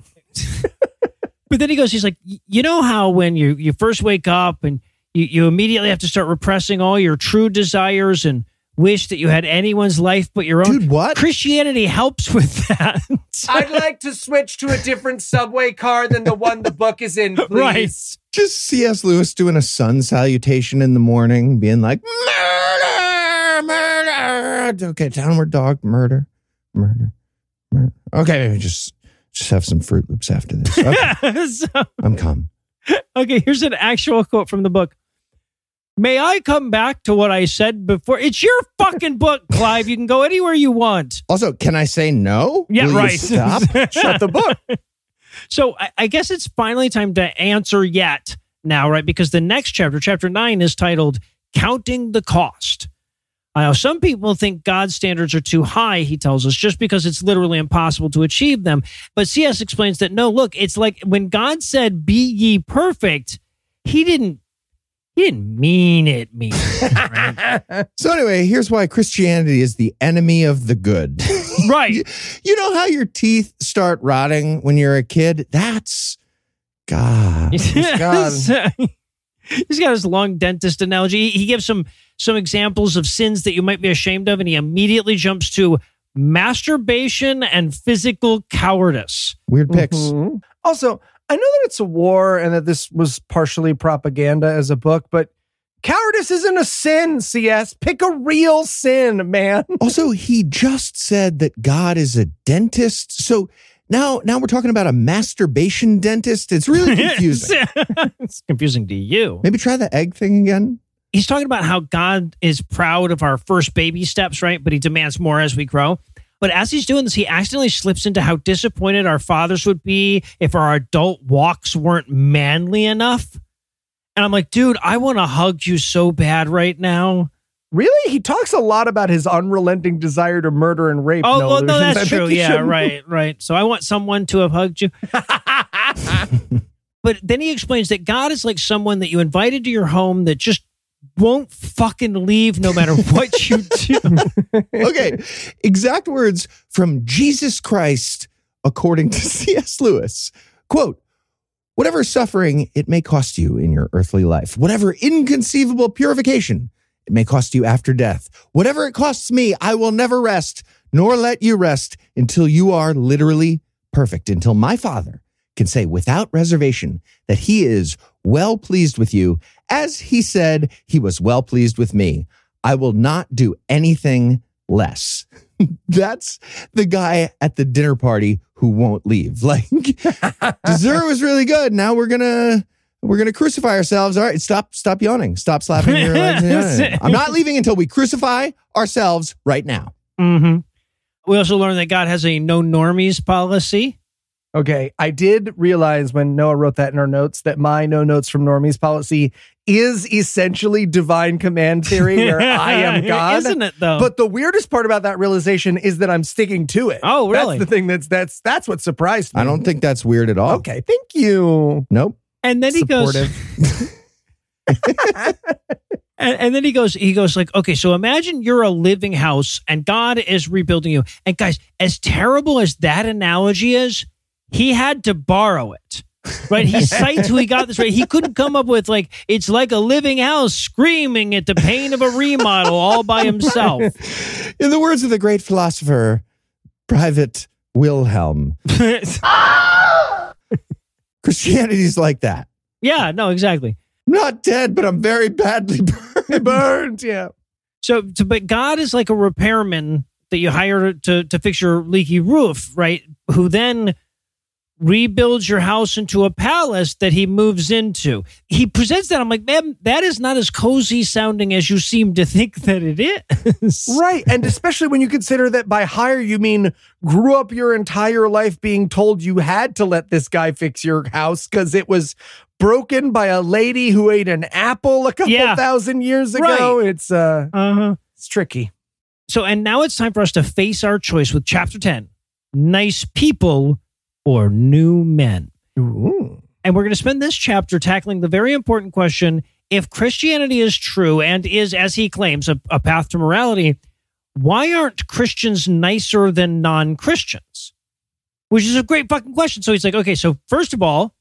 but then he goes, he's like, "Y- you know how when you, you first wake up and you, you immediately have to start repressing all your true desires and wish that you had anyone's life but your own? Dude, what? Christianity helps with that. I'd like to switch to a different subway car than the one the book is in, please. Right. Just C S Lewis doing a sun salutation in the morning, being like, murder, murder. Okay, downward dog, murder, murder, murder. Okay, maybe just just have some Fruit Loops after this. Okay, So, I'm calm. okay, here's an actual quote from the book. May I come back to what I said before? It's your fucking book, Clive. You can go anywhere you want. Also, can I say no? Yeah, Will you right. stop? Shut the book. So I, I guess it's finally time to answer yet now, right? Because the next chapter, chapter nine, is titled Counting the Cost. I know some people think God's standards are too high, he tells us, just because it's literally impossible to achieve them. But C S explains that, no, look, it's like when God said, be ye perfect, he didn't, he didn't mean it, mean it, right? So anyway, here's why Christianity is the enemy of the good. Right. you, you know how your teeth start rotting when you're a kid? That's God. Yes. He's got his long dentist analogy. He gives some some examples of sins that you might be ashamed of, and he immediately jumps to masturbation and physical cowardice. Weird picks. Mhm. Also, I know that it's a war and that this was partially propaganda as a book, but cowardice isn't a sin, C S. Pick a real sin, man. Also, he just said that God is a dentist. So now, now we're talking about a masturbation dentist. It's really confusing. It's confusing to you. Maybe try the egg thing again. He's talking about how God is proud of our first baby steps, right? But he demands more as we grow. But as he's doing this, he accidentally slips into how disappointed our fathers would be if our adult walks weren't manly enough. And I'm like, dude, I want to hug you so bad right now. Really? He talks a lot about his unrelenting desire to murder and rape. Oh, no well, no, illusions. that's true. Yeah, right, right. So I want someone to have hugged you. But then he explains that God is like someone that you invited to your home that just won't fucking leave no matter what you do. Okay, exact words from Jesus Christ, according to C S Lewis. Quote, whatever suffering it may cost you in your earthly life, whatever inconceivable purification it may cost you after death, whatever it costs me, I will never rest, nor let you rest until you are literally perfect, until my Father can say without reservation that he is well pleased with you, as he said he was well pleased with me. I will not do anything less. That's the guy at the dinner party who won't leave. Like, dessert was really good. Now we're gonna we're gonna crucify ourselves. All right, stop stop yawning. Stop slapping your legs. I'm not leaving until we crucify ourselves right now. Mm-hmm. We also learned that God has a no normies policy. Okay, I did realize when Noah wrote that in our notes that my no notes from normies policy is essentially divine command theory where I am God. Isn't it though? But the weirdest part about that realization is that I'm sticking to it. Oh, really? That's the thing that's that's that's what surprised me. I don't think that's weird at all. Okay, thank you. Nope. And then he Supportive. goes and, and then he goes, he goes like, okay, so imagine you're a living house and God is rebuilding you. And guys, as terrible as that analogy is, he had to borrow it, right? He cites who he got this, right? He couldn't come up with like, it's like a living house screaming at the pain of a remodel all by himself. In the words of the great philosopher, Private Wilhelm, Christianity's like that. Yeah, no, exactly. I'm not dead, but I'm very badly burned. Burned, yeah. So, to, but God is like a repairman that you hire to, to fix your leaky roof, right? Who then rebuilds your house into a palace that he moves into. He presents that. I'm like, man, that is not as cozy sounding as you seem to think that it is. Right. And especially when you consider that by hire, you mean grew up your entire life being told you had to let this guy fix your house because it was broken by a lady who ate an apple a couple Yeah. thousand years ago. Right. It's uh, Uh-huh. it's tricky. So, and now it's time for us to face our choice with chapter ten, nice people or new men. Ooh. And we're going to spend this chapter tackling the very important question, if Christianity is true and is, as he claims, a, a path to morality, why aren't Christians nicer than non-Christians? Which is a great fucking question. So he's like, okay, so first of all,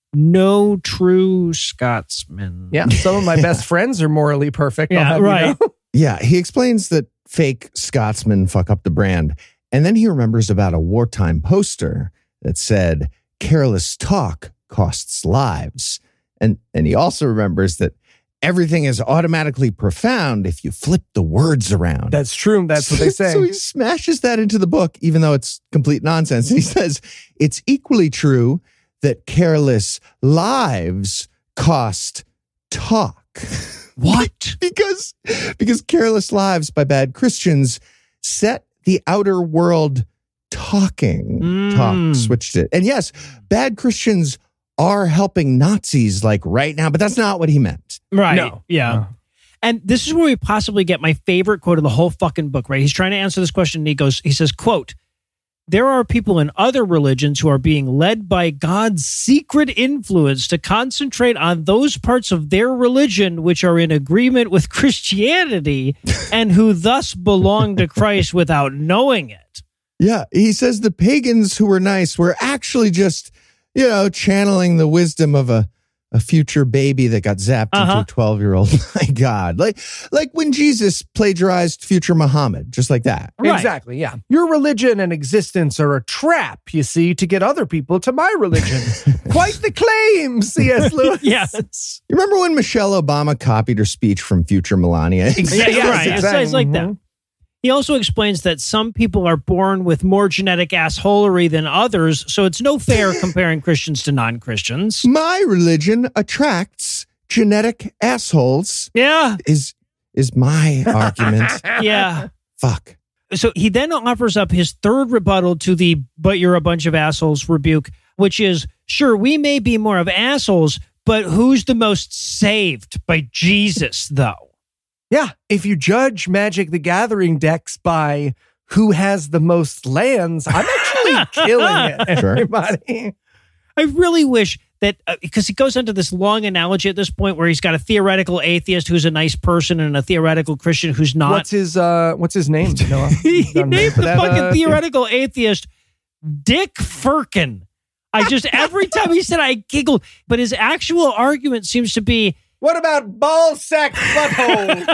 no true Scotsman. Yeah. Some of my best friends are morally perfect. I'll Yeah, have you right. know. Yeah, he explains that fake Scotsmen fuck up the brand. And then he remembers about a wartime poster that said, careless talk costs lives. And, and he also remembers that everything is automatically profound if you flip the words around. That's true. That's what they say. So he smashes that into the book, even though it's complete nonsense. And he says, it's equally true that careless lives cost talk. What? because, because careless lives by bad Christians set the outer world talking. Mm. Talk switched it. And yes, bad Christians are helping Nazis like right now, but that's not what he meant. Right. No. Yeah. No. And this is where we possibly get my favorite quote of the whole fucking book, right? He's trying to answer this question and he goes, he says, quote, there are people in other religions who are being led by God's secret influence to concentrate on those parts of their religion which are in agreement with Christianity and who thus belong to Christ without knowing it. Yeah, he says the pagans who were nice were actually just, you know, channeling the wisdom of a, a future baby that got zapped Uh-huh. into a twelve-year-old. My God. Like, like when Jesus plagiarized future Muhammad, just like that. Right. Exactly. Yeah. Your religion and existence are a trap, you see, to get other people to my religion. Quite the claim, C S. Lewis. Yes. You remember when Michelle Obama copied her speech from future Melania? Yeah, Yes, right. It's, exactly. it's like that. Mhm. He also explains that some people are born with more genetic assholery than others, so it's no fair comparing Christians to non-Christians. My religion attracts genetic assholes Yeah, is is my argument. yeah. Fuck. So he then offers up his third rebuttal to the "but you're a bunch of assholes" rebuke, which is, sure, we may be more of assholes, but who's the most saved by Jesus, though? Yeah, if you judge Magic the Gathering decks by who has the most lands, I'm actually killing it, Sure. everybody. I really wish that, uh, because he goes into this long analogy at this point where he's got a theoretical atheist who's a nice person and a theoretical Christian who's not. What's his uh what's his name? Noah? he Done named for the that, fucking uh, theoretical atheist Dick Firkin. I just, every time he said, I giggled. But his actual argument seems to be, What about ball sack butthole?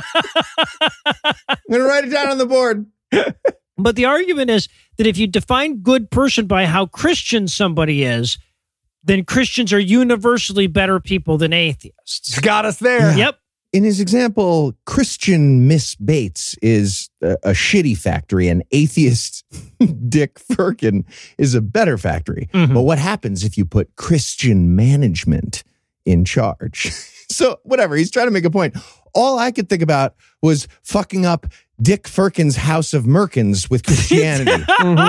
I'm going to write it down on the board. but the argument is that if you define good person by how Christian somebody is, then Christians are universally better people than atheists. Got us there. Yep. In his example, Christian Miss Bates is a, a shitty factory and atheist Dick Firkin is a better factory. Mhm. But what happens if you put Christian management in charge? So whatever, he's trying to make a point. All I could think about was fucking up Dick Firkin's House of Merkins with Christianity.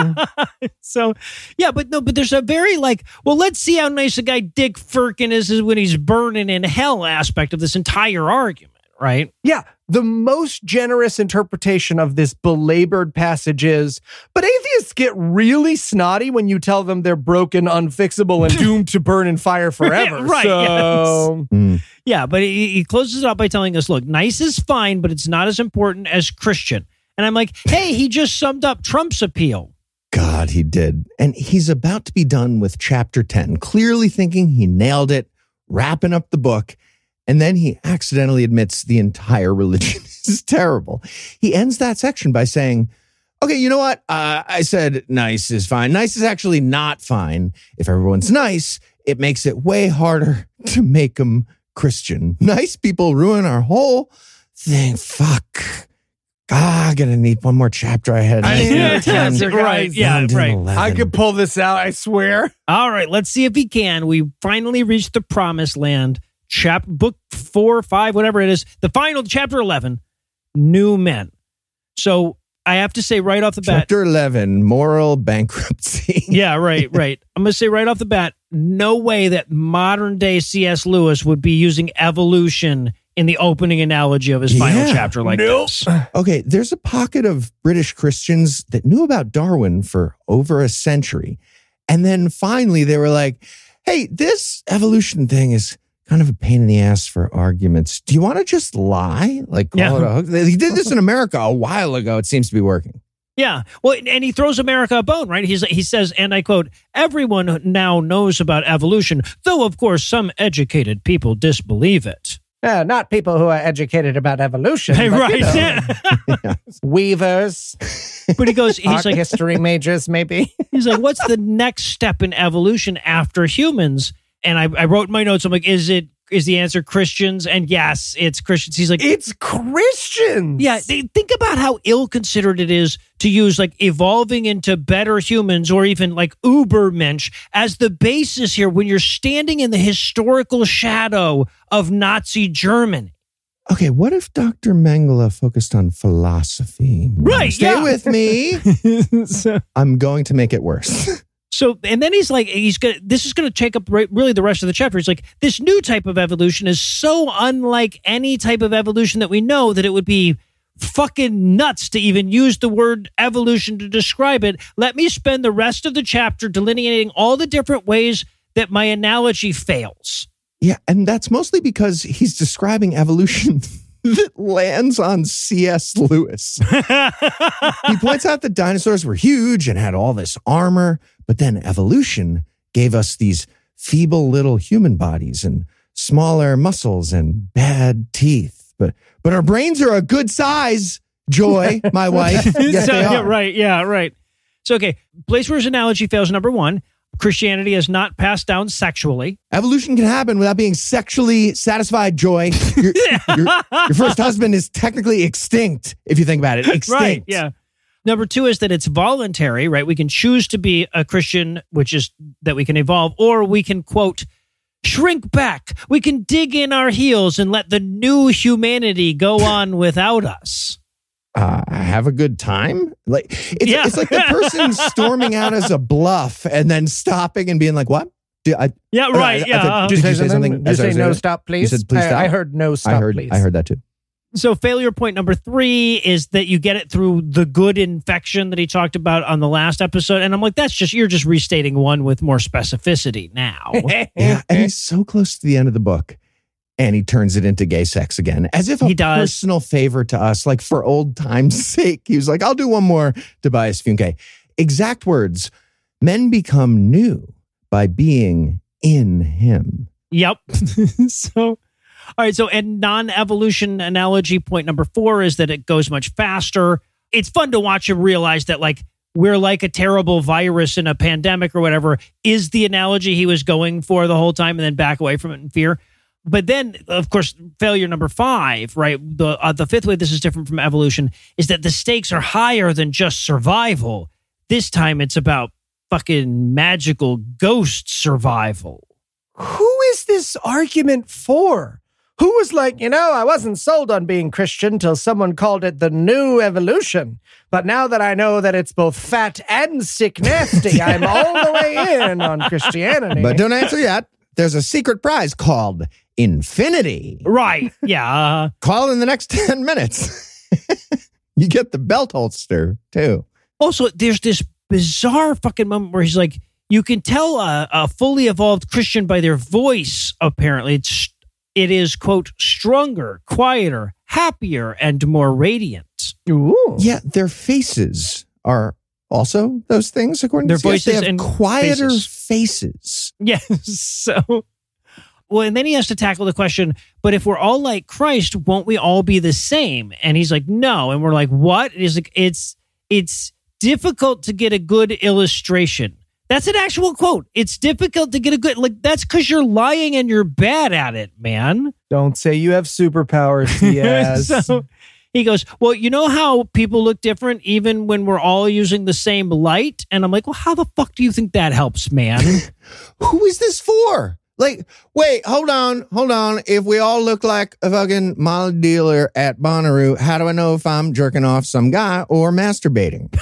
So, yeah, but no, but there's a very like, well, let's see how nice a guy Dick Firkin is, is when he's burning in hell aspect of this entire argument, right? Yeah, the most generous interpretation of this belabored passage is, but atheists get really snotty when you tell them they're broken, unfixable, and doomed to burn in fire forever. Right, So, Mm. Yeah, but he, he closes it up by telling us, look, nice is fine, but it's not as important as Christian. And I'm like, hey, he just summed up Trump's appeal. God, he did. And he's about to be done with chapter ten, clearly thinking he nailed it, wrapping up the book. And then he accidentally admits the entire religion is terrible. He ends that section by saying, okay, you know what? Uh, I said nice is fine. Nice is actually not fine. If everyone's nice, it makes it way harder to make them Christian. Nice people ruin our whole thing. Fuck. Ah, I'm gonna need one more chapter. I had. I need another ten, chapter, right, guys. yeah, down to right. eleven. I could pull this out, I swear. All right, let's see if he can. We finally reached the promised land. Chap book four, five, whatever it is. The final chapter eleven, New Men. So I have to say right off the bat. Chapter eleven, moral bankruptcy. Yeah, right, right. I'm going to say right off the bat, no way that modern day C S. Lewis would be using evolution in the opening analogy of his final Yeah. chapter like Nope. this. Okay, there's a pocket of British Christians that knew about Darwin for over a century. And then finally they were like, hey, this evolution thing is kind of a pain in the ass for arguments. Do you want to just lie? Like call Yeah. it a hook? He did this in America a while ago. It seems to be working. Yeah. Well, and he throws America a bone, right? He's, he says, and I quote, everyone now knows about evolution, though, of course, some educated people disbelieve it. Yeah, not people who are educated about evolution. but, right. you know, weavers, But he goes, he's art like, history majors, maybe. he's like, what's the next step in evolution after humans? And I, I wrote in my notes, I'm like, is it, is the answer Christians? And yes, it's Christians. He's like, It's Christians. yeah, they, think about how ill-considered it is to use like evolving into better humans or even like Ubermensch as the basis here when you're standing in the historical shadow of Nazi Germany. Okay, what if Doctor Mengele focused on philosophy? Right, Stay yeah. with me. so, I'm going to make it worse. so, and then he's like, he's gonna, this is going to take up right, really the rest of the chapter. He's like, this new type of evolution is so unlike any type of evolution that we know that it would be fucking nuts to even use the word evolution to describe it. Let me spend the rest of the chapter delineating all the different ways that my analogy fails. Yeah, and that's mostly because he's describing evolution that lands on C S. Lewis. He points out that dinosaurs were huge and had all this armor, but then evolution gave us these feeble little human bodies and smaller muscles and bad teeth. But but our brains are a good size, Joy, my wife. Yes, So, they yeah, are. right, yeah, right. So, okay, place where his analogy fails, number one, Christianity is not passed down sexually. Evolution can happen without being sexually satisfied, Joy. Your, your, your first husband is technically extinct, if you think about it. Extinct. Right, yeah. Number two is that it's voluntary, right? We can choose to be a Christian, which is that we can evolve, or we can, quote, shrink back. We can dig in our heels and let the new humanity go on without us. uh, have a good time. Like it's, Yeah. it's like the person storming out as a bluff and then stopping and being like, what? Do I, Yeah, I- right. I- I yeah. thought- Did you say something? Did you as I say was no saying it? stop, please? You said please I, stop. I heard no stop, I heard, please. I heard that too. So failure point number three is that you get it through the good infection that he talked about on the last episode. And I'm like, that's just, you're just restating one with more specificity now. Yeah, and he's so close to the end of the book. And he turns it into gay sex again, as if a He does. personal favor to us, like for old time's sake. He was like, I'll do one more Tobias Funke. Exact words, men become new by being in him. Yep. So, all right. So, and non-evolution analogy point number four is that it goes much faster. It's fun to watch him realize that, like, we're like a terrible virus in a pandemic or whatever is the analogy he was going for the whole time, and then back away from it in fear. But then, of course, failure number five, right? The uh, the fifth way this is different from evolution is that the stakes are higher than just survival. This time it's about fucking magical ghost survival. Who is this argument for? Who was like, you know, I wasn't sold on being Christian till someone called it the new evolution. But now that I know that it's both fat and sick nasty, I'm all the way in on Christianity. But don't answer yet. There's a secret prize called Infinity. Right. Yeah. Uh, Call in the next ten minutes. You get the belt holster, too. also, there's this bizarre fucking moment where he's like, you can tell a, a fully evolved Christian by their voice, apparently. It's, it is, quote, stronger, quieter, happier, and more radiant. Ooh. Yeah, their faces are also those things, according Their to C S. They voices have and quieter faces. faces. Yes. So, well, and then he has to tackle the question, but if we're all like Christ, won't we all be the same? And he's like, no. And we're like, what? He's like, it's, it's difficult to get a good illustration. That's an actual quote. It's difficult to get a good, like, that's because you're lying and you're bad at it, man. Don't say you have superpowers, Diaz. So he goes, well, you know how people look different even when we're all using the same light? And I'm like, well, how the fuck do you think that helps, man? Who is this for? Like, wait, hold on, hold on. If we all look like a fucking Molly dealer at Bonnaroo, how do I know if I'm jerking off some guy or masturbating?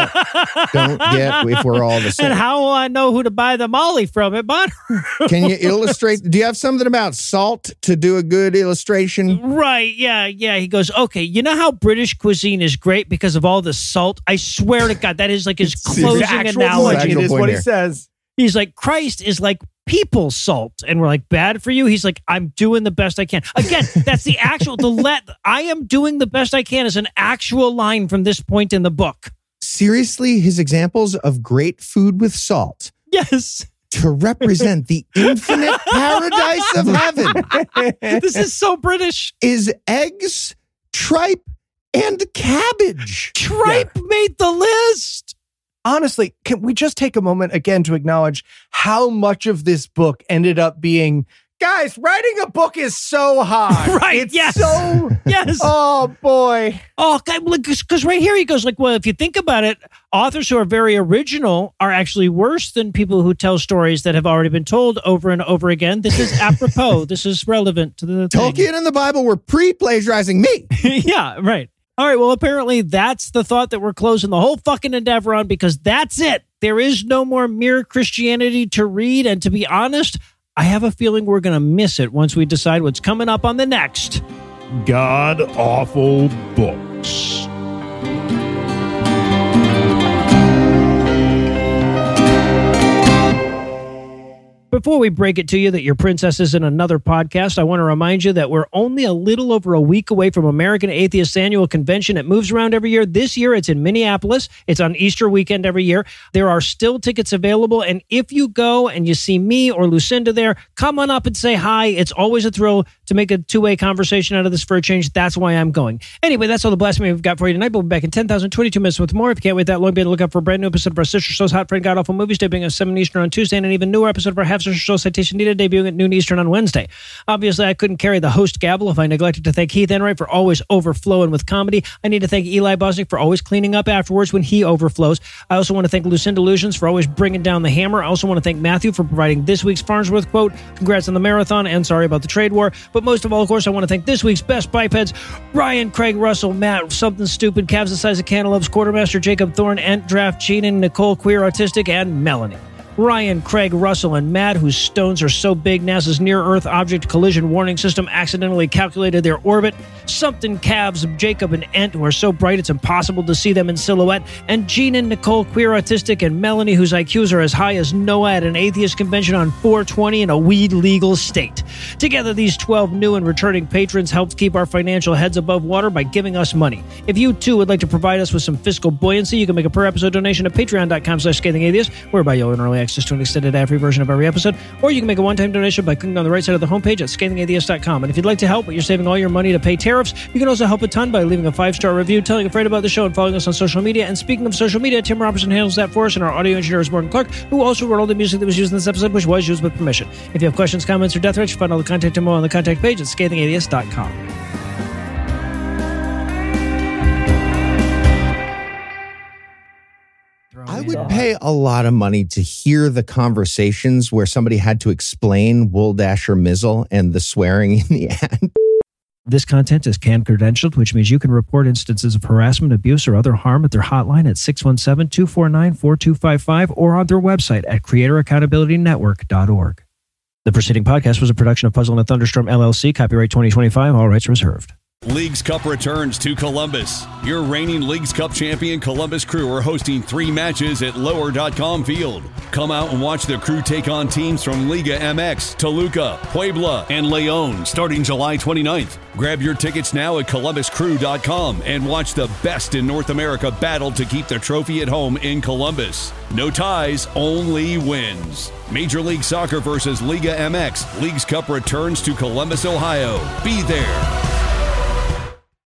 I don't get if we're all the same. And how will I know who to buy the Molly from at Bonnaroo? Can you illustrate? Do you have something about salt to do a good illustration? Right, yeah, yeah. He goes, okay, you know how British cuisine is great because of all the salt? I swear to God, that is like his closing Actual analogy. point. It is point what he there. says. He's like, Christ is like people salt. And we're like, bad for you? He's like, I'm doing the best I can. Again, that's the actual, the let, I am doing the best I can is an actual line from this point in the book. Seriously, his examples of great food with salt Yes. to represent the infinite paradise of heaven This is so British. is eggs, tripe, and cabbage. Tripe made the list. Honestly, can we just take a moment again to acknowledge how much of this book ended up being, guys, writing a book is so hard. Right, It's yes. so, Yes. oh boy. Oh, because right here he goes like, well, if you think about it, authors who are very original are actually worse than people who tell stories that have already been told over and over again. This is apropos. This is relevant to the thing. Tolkien and the Bible were pre-plagiarizing me. Yeah, right. All right, well, apparently that's the thought that we're closing the whole fucking endeavor on because that's it. There is no more mere Christianity to read. And to be honest, I have a feeling we're going to miss it once we decide what's coming up on the next God Awful Books. Before we break it to you that your princess is in another podcast, I want to remind you that we're only a little over a week away from American Atheists Annual Convention. It moves around every year. This year, it's in Minneapolis. It's on Easter weekend every year. There are still tickets available. And if you go and you see me or Lucinda there, come on up and say hi. It's always a thrill to make a two-way conversation out of this for a change. That's why I'm going. Anyway, that's all the blasphemy we've got for you tonight. We'll be back in ten thousand twenty-two minutes with more. If you can't wait that long, be on the lookout for a brand new episode of our sister show's Hot Friend God Awful Movies, debuting at seven Eastern on Tuesday, and an even newer episode of our half Cavs are show citation needed, debuting at noon Eastern on Wednesday. Obviously, I couldn't carry the host gavel if I neglected to thank Heath Enright for always overflowing with comedy. I need to thank Eli Bosnick for always cleaning up afterwards when he overflows. I also want to thank Lucinda Illusions for always bringing down the hammer. I also want to thank Matthew for providing this week's Farnsworth quote. Congrats on the marathon, and sorry about the trade war. But most of all, of course, I want to thank this week's best bipeds, Ryan, Craig, Russell, Matt, Something Stupid, Cavs the Size of Cantaloupes, Quartermaster, Jacob Thorne, Ent, Draft, Cheating, Nicole, Queer, Autistic, and Melanie. Ryan, Craig, Russell, and Matt, whose stones are so big NASA's Near-Earth Object Collision Warning System accidentally calculated their orbit. Something Cavs, Jacob, and Ent, who are so bright it's impossible to see them in silhouette. And Gene and Nicole, Queer, Autistic, and Melanie, whose I Qs are as high as Noah at an atheist convention on four twenty in a weed-legal state. Together, these twelve new and returning patrons helped keep our financial heads above water by giving us money. If you, too, would like to provide us with some fiscal buoyancy, you can make a per-episode donation at patreon.com slash scathingatheist, whereby you'll earn early access to an extended ad-free version of every episode, or you can make a one-time donation by clicking on the right side of the homepage at scathingatheist dot com. And if you'd like to help, but you're saving all your money to pay tariffs, you can also help a ton by leaving a five-star review, telling a friend about the show, and following us on social media. And speaking of social media, Tim Robertson handles that for us, and our audio engineer is Morgan Clark, who also wrote all the music that was used in this episode, which was used with permission. If you have questions, comments, or death threats, you find all the contact info on the contact page at scathing atheist dot com. I would pay a lot of money to hear the conversations where somebody had to explain Wool Dasher Mizzle and the swearing in the ad. This content is C A N credentialed, which means you can report instances of harassment, abuse, or other harm at their hotline at six one seven, two four nine, four two five five or on their website at creator accountability network dot org. The preceding podcast was a production of Puzzle and a Thunderstorm, L L C, copyright twenty twenty-five, all rights reserved. Leagues Cup returns to Columbus. Your reigning Leagues Cup champion Columbus Crew are hosting three matches at lower dot com Field. Come out and watch the Crew take on teams from Liga M X, Toluca, Puebla, and León starting July twenty-ninth. Grab your tickets now at columbus crew dot com and watch the best in North America battle to keep the trophy at home in Columbus. No ties, only wins. Major League Soccer versus Liga M X. Leagues Cup returns to Columbus, Ohio. Be there.